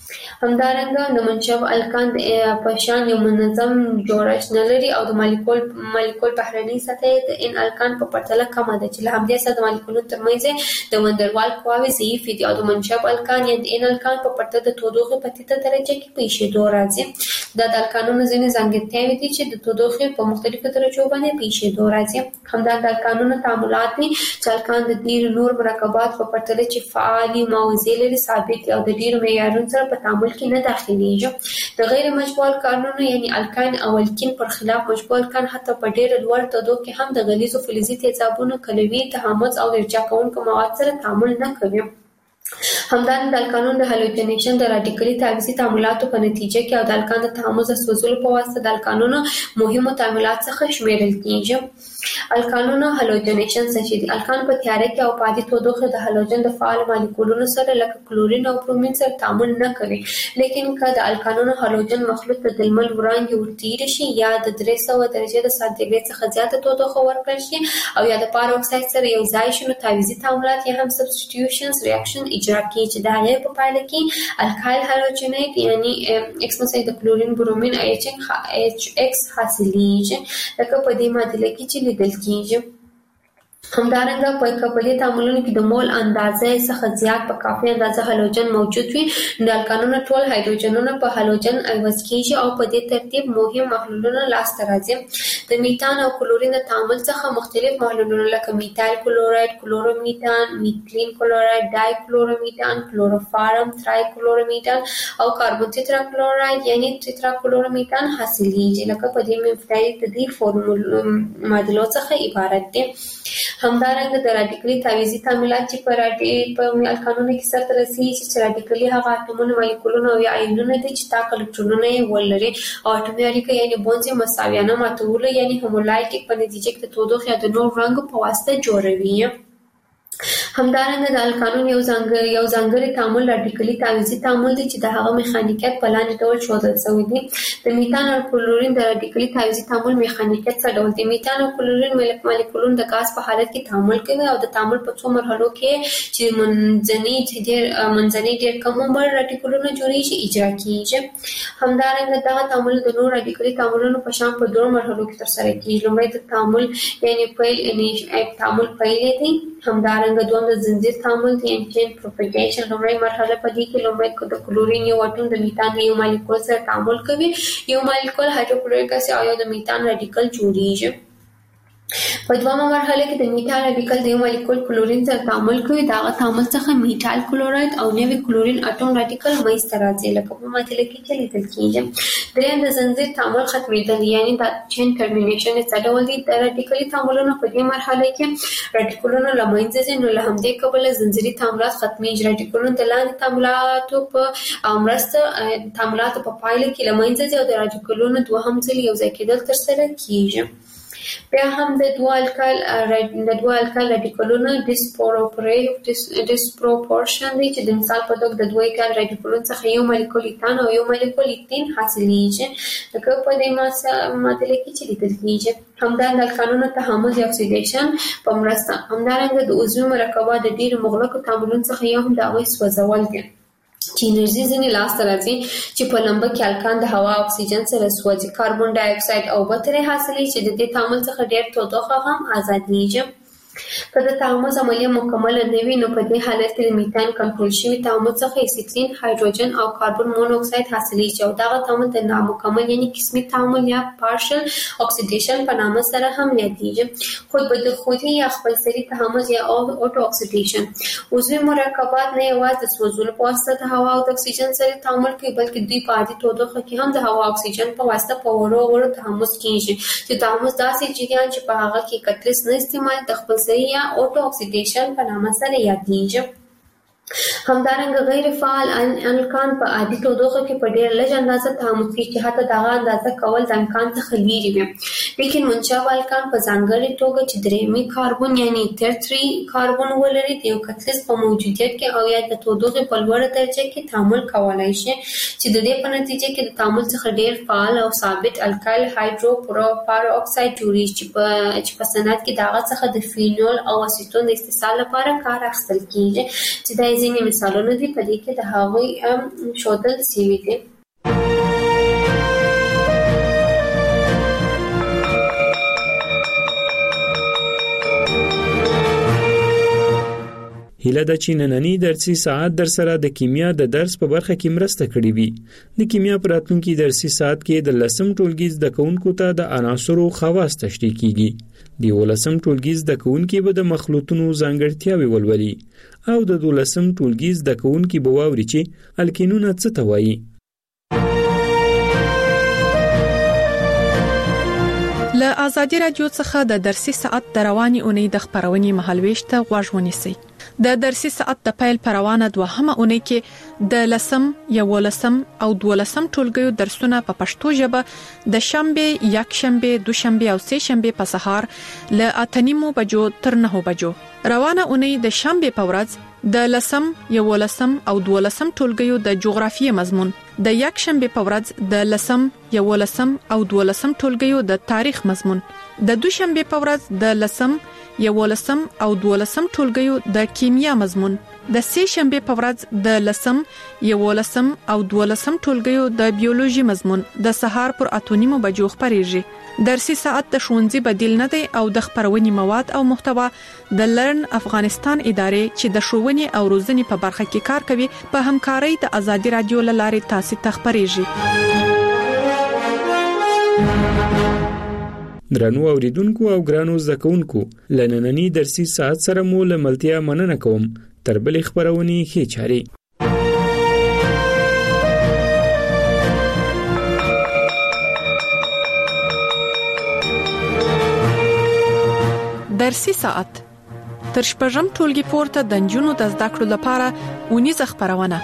همدارنګه د منشب الکان په شان یو منظم جوړښت نه لري او د مالیکول مالیکول بهرنۍ سطحه د ان الکان په پرتله کمه ده چې له همدې سره د مالیکولونو ترمنځ د وندروال قواوې ضعیفې دي او د منشب الکان یا د ان الکان په پرتله د تودوخې په ټیټه درجه کې په ایښېدو راځي. دا د الکانونو ځینې ځانګړتیاوې دي چې د تودوخې په مختلفو درجو باندې په ایښېدو راځي. همدا د الکانونو تعاملات دي چې الکان د ډېرو نور مرکبات په پرتله چې فعالې موضوع لري ثابت او د ډېرو معیارونو سره په تعامل کې نه داخليږي. د غیر مشبوع الکانونو یعنی الکان او الکین پر خلاف مشبوع الکان حتی په ډېر لوړ تودوخه کې هم د غلیظو فلزي تیزابونو کلوي تهامز او ارجاع کوونکو مواد سره تعامل نه کوي. همدارنګه د الکانونو د هالوجنیشن د راډیکلي تعویضي تعاملاتو په نتیجه کې او د الکان د تهامز د سوځولو په واسطه د الکانونو مهمو تعاملات څخه شمیرل کېږي. الکانونو هالوجنیشن څه دي؟ الکان په تیاره کې او په عادي تودوخه د هالوجن د فعال مالیکولونو سره لکه کلورین او برومین سره تعامل نه کوي. لیکن که د الکانونو هالوجن مخلوط ته د لمر وړانګې ورتېر شي یا د درې سوه درجې د سانتي ګریډ څخه زیاته تودوخه ورکړل شي او یا د پار اکساید سره یو ځای شي، نو تعویضي تعاملات یا هم سبسټیټیوشنز ریاکشن اجرا کیږي چې د هغې په پایله کې الکایل هالوجنیت یعنی ایکس مثلا د کلورین برومین ایچ ایکس حاصلېږي لکه په دې معادله کې چې لیدل کېږي. همدارنګه په کپلي تعاملونو کې د مول اندازه څخه زیات په کافي اندازه هالوجن موجود وي، نو الکانونو ټول هایدروجنونه په هالوجن عوض کېږي او په دې ترتیب مهم محلولونه لاسته راځي. د میتان او کلورین د تعامل څخه مختلف محلولونه لکه میتایل کلوراید، کلورومیتان، میتلین کلوراید، ډای کلورومیتان، کلوروفارم، ترای کلورومیتان او کاربن تیترا کلوراید یعنی تیترا کلورومیتان حاصلېږي لکه په دې مفتای د دې فورمول معادلو څخه عبارت دي. همدارنګه د راډیکلي تعویضي تعاملات چې په راډي په الکانونو کې سرته رسېږي چې راډیکلي هغه اتومونه، مالیکولونه او یا آیونونه دي چې تاک الکترونونه یې ولري او اټومي اړیکه یعنې بونز یې مساویانه ماتولو یعنې هومولایټیک په نتیجه کې د تودوخې یا د نور رنګ په واسطه جوړوي. همدارنګه د القانون یو ځانګړی یو ځانګړی تعامل رادیکالي تعویضي تعامل دی چې د هغه میخانیکیت په لاندې ډول ښودل شوی دی. د میتان او کلورین د رادیکالي تعویضي تعامل میخانیکیت څه ډول دی؟ میتان او کلورین مالیکولونه د غاز په حالت کې تعامل کوي او د تعامل په څو مرحلو کې چې منځني ډېر منځني ډېر کم عمر رادیکالونه جوړیږي اجرا کیږي. همدارنګه دغه تعامل د نور رادیکالي تعاملونو په شان په دوه مرحلو کې ترسره کیږي. لومړی د تعامل یعنی پیل یعنی تعامل پیل دی. همدارنګه دوم د زنجیر تعامل دی یعنی چین پروپاګیشن. لومړی مرحله په دې کې لومړی د کلورین یو اټوم د میتان یو مالیکول سره تعامل کوي. یو مالیکول هایدروکلوریک اسید او یو د میتان رادیکال جوړیږي. په دویمه مرحله کې د میتان رادیکال د یو مالیکول کلورین سره تعامل کوي. دا هغه تعامل څخه میتال کلوراید او نوی کلورین اټوم رادیکال منځته راځي لکه په ماده کې چې لیدل کیږي. دریم د زنجیر تعامل ختمېدل یعنی د چین ټرمینیشن څه ډول دی؟ د رادیکالي تعاملونو په دې مرحله کې رادیکالونه له منځه ځي، نو له همدې کبله زنجیري تعاملات ختمېږي. رادیکالونه د لاندې تعاملاتو په مرسته تعاملاتو په پایله کې له منځه ځي او د رادیکالونو دوهم ځل یو ځای کېدل ترسره کیږي. بیا هم د دوه الکال د دوه الکال رادیکالونو ډیسپروپورشن دی چې د مثال په توګه د دوه الکال رادیکالونو څخه یو مالیکول ایتان او یو مالیکول ایتین حاصلیږي لکه په دې معادله کې چې لیدل کیږي. همدارنګه الکانونو تحمض یا اکسیډیشن په مرسته. همدارنګه د عضوي مرکبات د ډېرو مغلقو تعاملونو څخه یو هم د هغوی سوځول دي چې انرژي ځینې لاسته راځي چې په لمبه کې الکان د هوا اکسیجن سره سوځي. کاربن ډای اکساید او اوبه ترې حاصلېږي چې د دې تعامل څخه ډېر تودوخه هم ازادېږي. که د تعامل عملیه مکمله نه وي نو په دې حالت کې د میتان کنټرول شوي تعامل څخه اسیټلین، هایدروجن او کاربن مونوکساید حاصلېږي او دغه تعامل د نامکمل یعنی قسمي تعامل یا پارشل اکسیډیشن په نامه سره هم یادېږي. خود به خودي یا خپلسري تعامل یا اوټو اکسیډیشن. عضوي مرکبات نه یوازې د سوځولو په واسطه د هوا او د اکسیجن سره تعامل کوي بلکې دوی په عادي تودوخه کې هم د هوا او اکسیجن په واسطه په وړو وړو تحمض کیږي چې تحمض داسې جریان چې په هغه کې کتلیس نه استعمال د خپل یا اوټو اکسیډیشن په نامه سره یادېږي. همدارنګه غیر فعال الکان په عادي تودوخه کې په ډېر لږ اندازه تعامل کوي چې حتی دغه اندازه کول د امکان څخه لرې وي. لیکن منشأ الکان په ځانګړې توګه چې درېیمې کاربن یعنی ترتري کاربن ولري د یو کتلیس په موجودیت کې او یا د تودوخې په لوړه درجه کې تعامل کولی شي چې د دې په نتیجه کې د تعامل څخه ډېر فعال او ثابت الکایل هایدرو پارو اکساید جوړیږي چې په چې په صنعت کې دغه څخه د فینول او اسیټون د استحصال لپاره کار اخیستل کیږي چې دا ځینې مثالونه دي په دې کې د هغوی ښودل شوي دي. هیله ده چې نننی درسي ساعت در سره د کیمیا د درس په برخه کې مرسته کړې وي. د کیمیا په راتلونکي درسي ساعت کې د لسم ټولګي زده کوونکو ته د عناصرو خواص تشریح کیږي. د ولسم ټولګي زده کوونکي به د مخلوطونو ځانګړتیاوې ولولي او د دولسم ټولګي زده کوونکي به واوري چې الکینونه څه ته وایي. له آزادي رادیو څخه د درسي ساعت د رواني اونۍ د خبرونې مهالويش ته غوږ ونیسئ. د درسي ساعت د پیل پروانه دوهمه اونۍ کې د لسم، یولسم او دولسم ټولګیو درسونه په پښتو ژبه د شنبه، یکشنبه، دوشنبه او سه شنبه په سهار له اتنیمو بجو تر نهو بجو. روانه اونۍ د شنبه په ورځ د لسم، یولسم او دولسم ټولګیو د جغرافیې مضمون، د یکشنبه په ورځ د لسم، یولسم او دولسم ټولګیو د تاریخ مضمون، د دوشنبه په ورځ د لسم، یولسم او دولسم ټولګیو د کیمیا مضمون، د سه شنبه په ورځ د لسم، یولسم او دولسم ټولګیو د بیولوژي مضمون د سهار پر اتونیمو بجو خبرېږي. درسي ساعت د ښوونځي بدیل نه دی او د خبرونې مواد او محتوا د لرن افغانستان ادارې چې د ښوونې او روزنې په برخه کې کار کوي په همکارۍ د آزادي رادیو لارې تاسو ته خبرېږي. درنو اوریدونکو او ګرانو زده کوونکو، لنننی درسي ساعت سره مو لملتیا مننه کوم. تر بلې خبرونې ښې چاري. درسي ساعت تر شپږم ټولګي پورته د نجونو د زده کړو لپاره اونیزه خبرونه.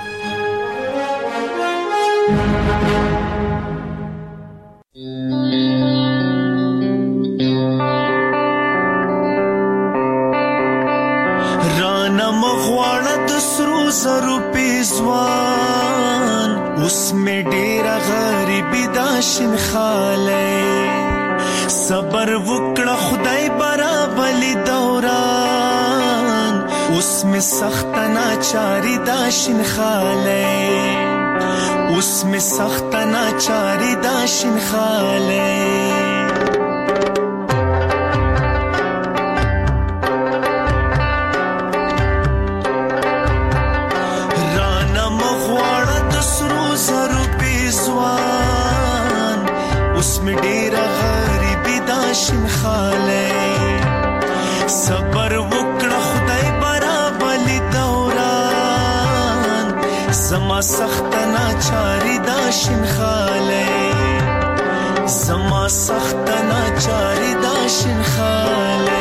زرو پیزوان اوس می ډیر غریبی دا شین خاله صبر وکړه خدای برابلی دوران اوس می سخت ناچاری دا شین خاله اوس می سخت ناچاری دا شین خاله می ډیر غریبی دا شین خاله صبر وکړه خدای برابلی دوران زما سخت ناچاری دا شین خاله زما سخت ناچاری دا شین خاله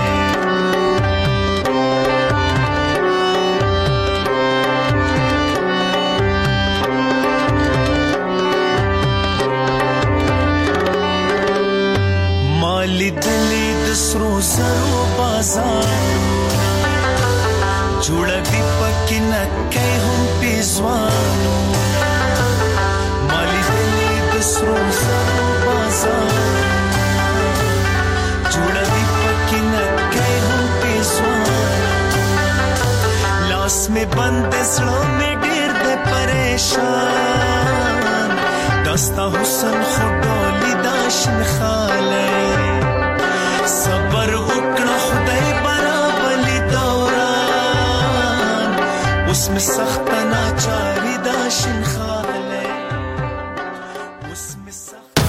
لیدلی د سرو زرو بازارونه جوړوي پکې نکۍ هم پیزوانونه ما لیدلی د سرو زرو بازارونه جوړوي پکې نکۍ هم پیزوانونه لاس مې بند زړه مې ډېر دی پریشان دستا حسن خو ډولي دا شین خاله صبر وکړه خدای برابلی دوران اوس می سخت ناچاری دا شین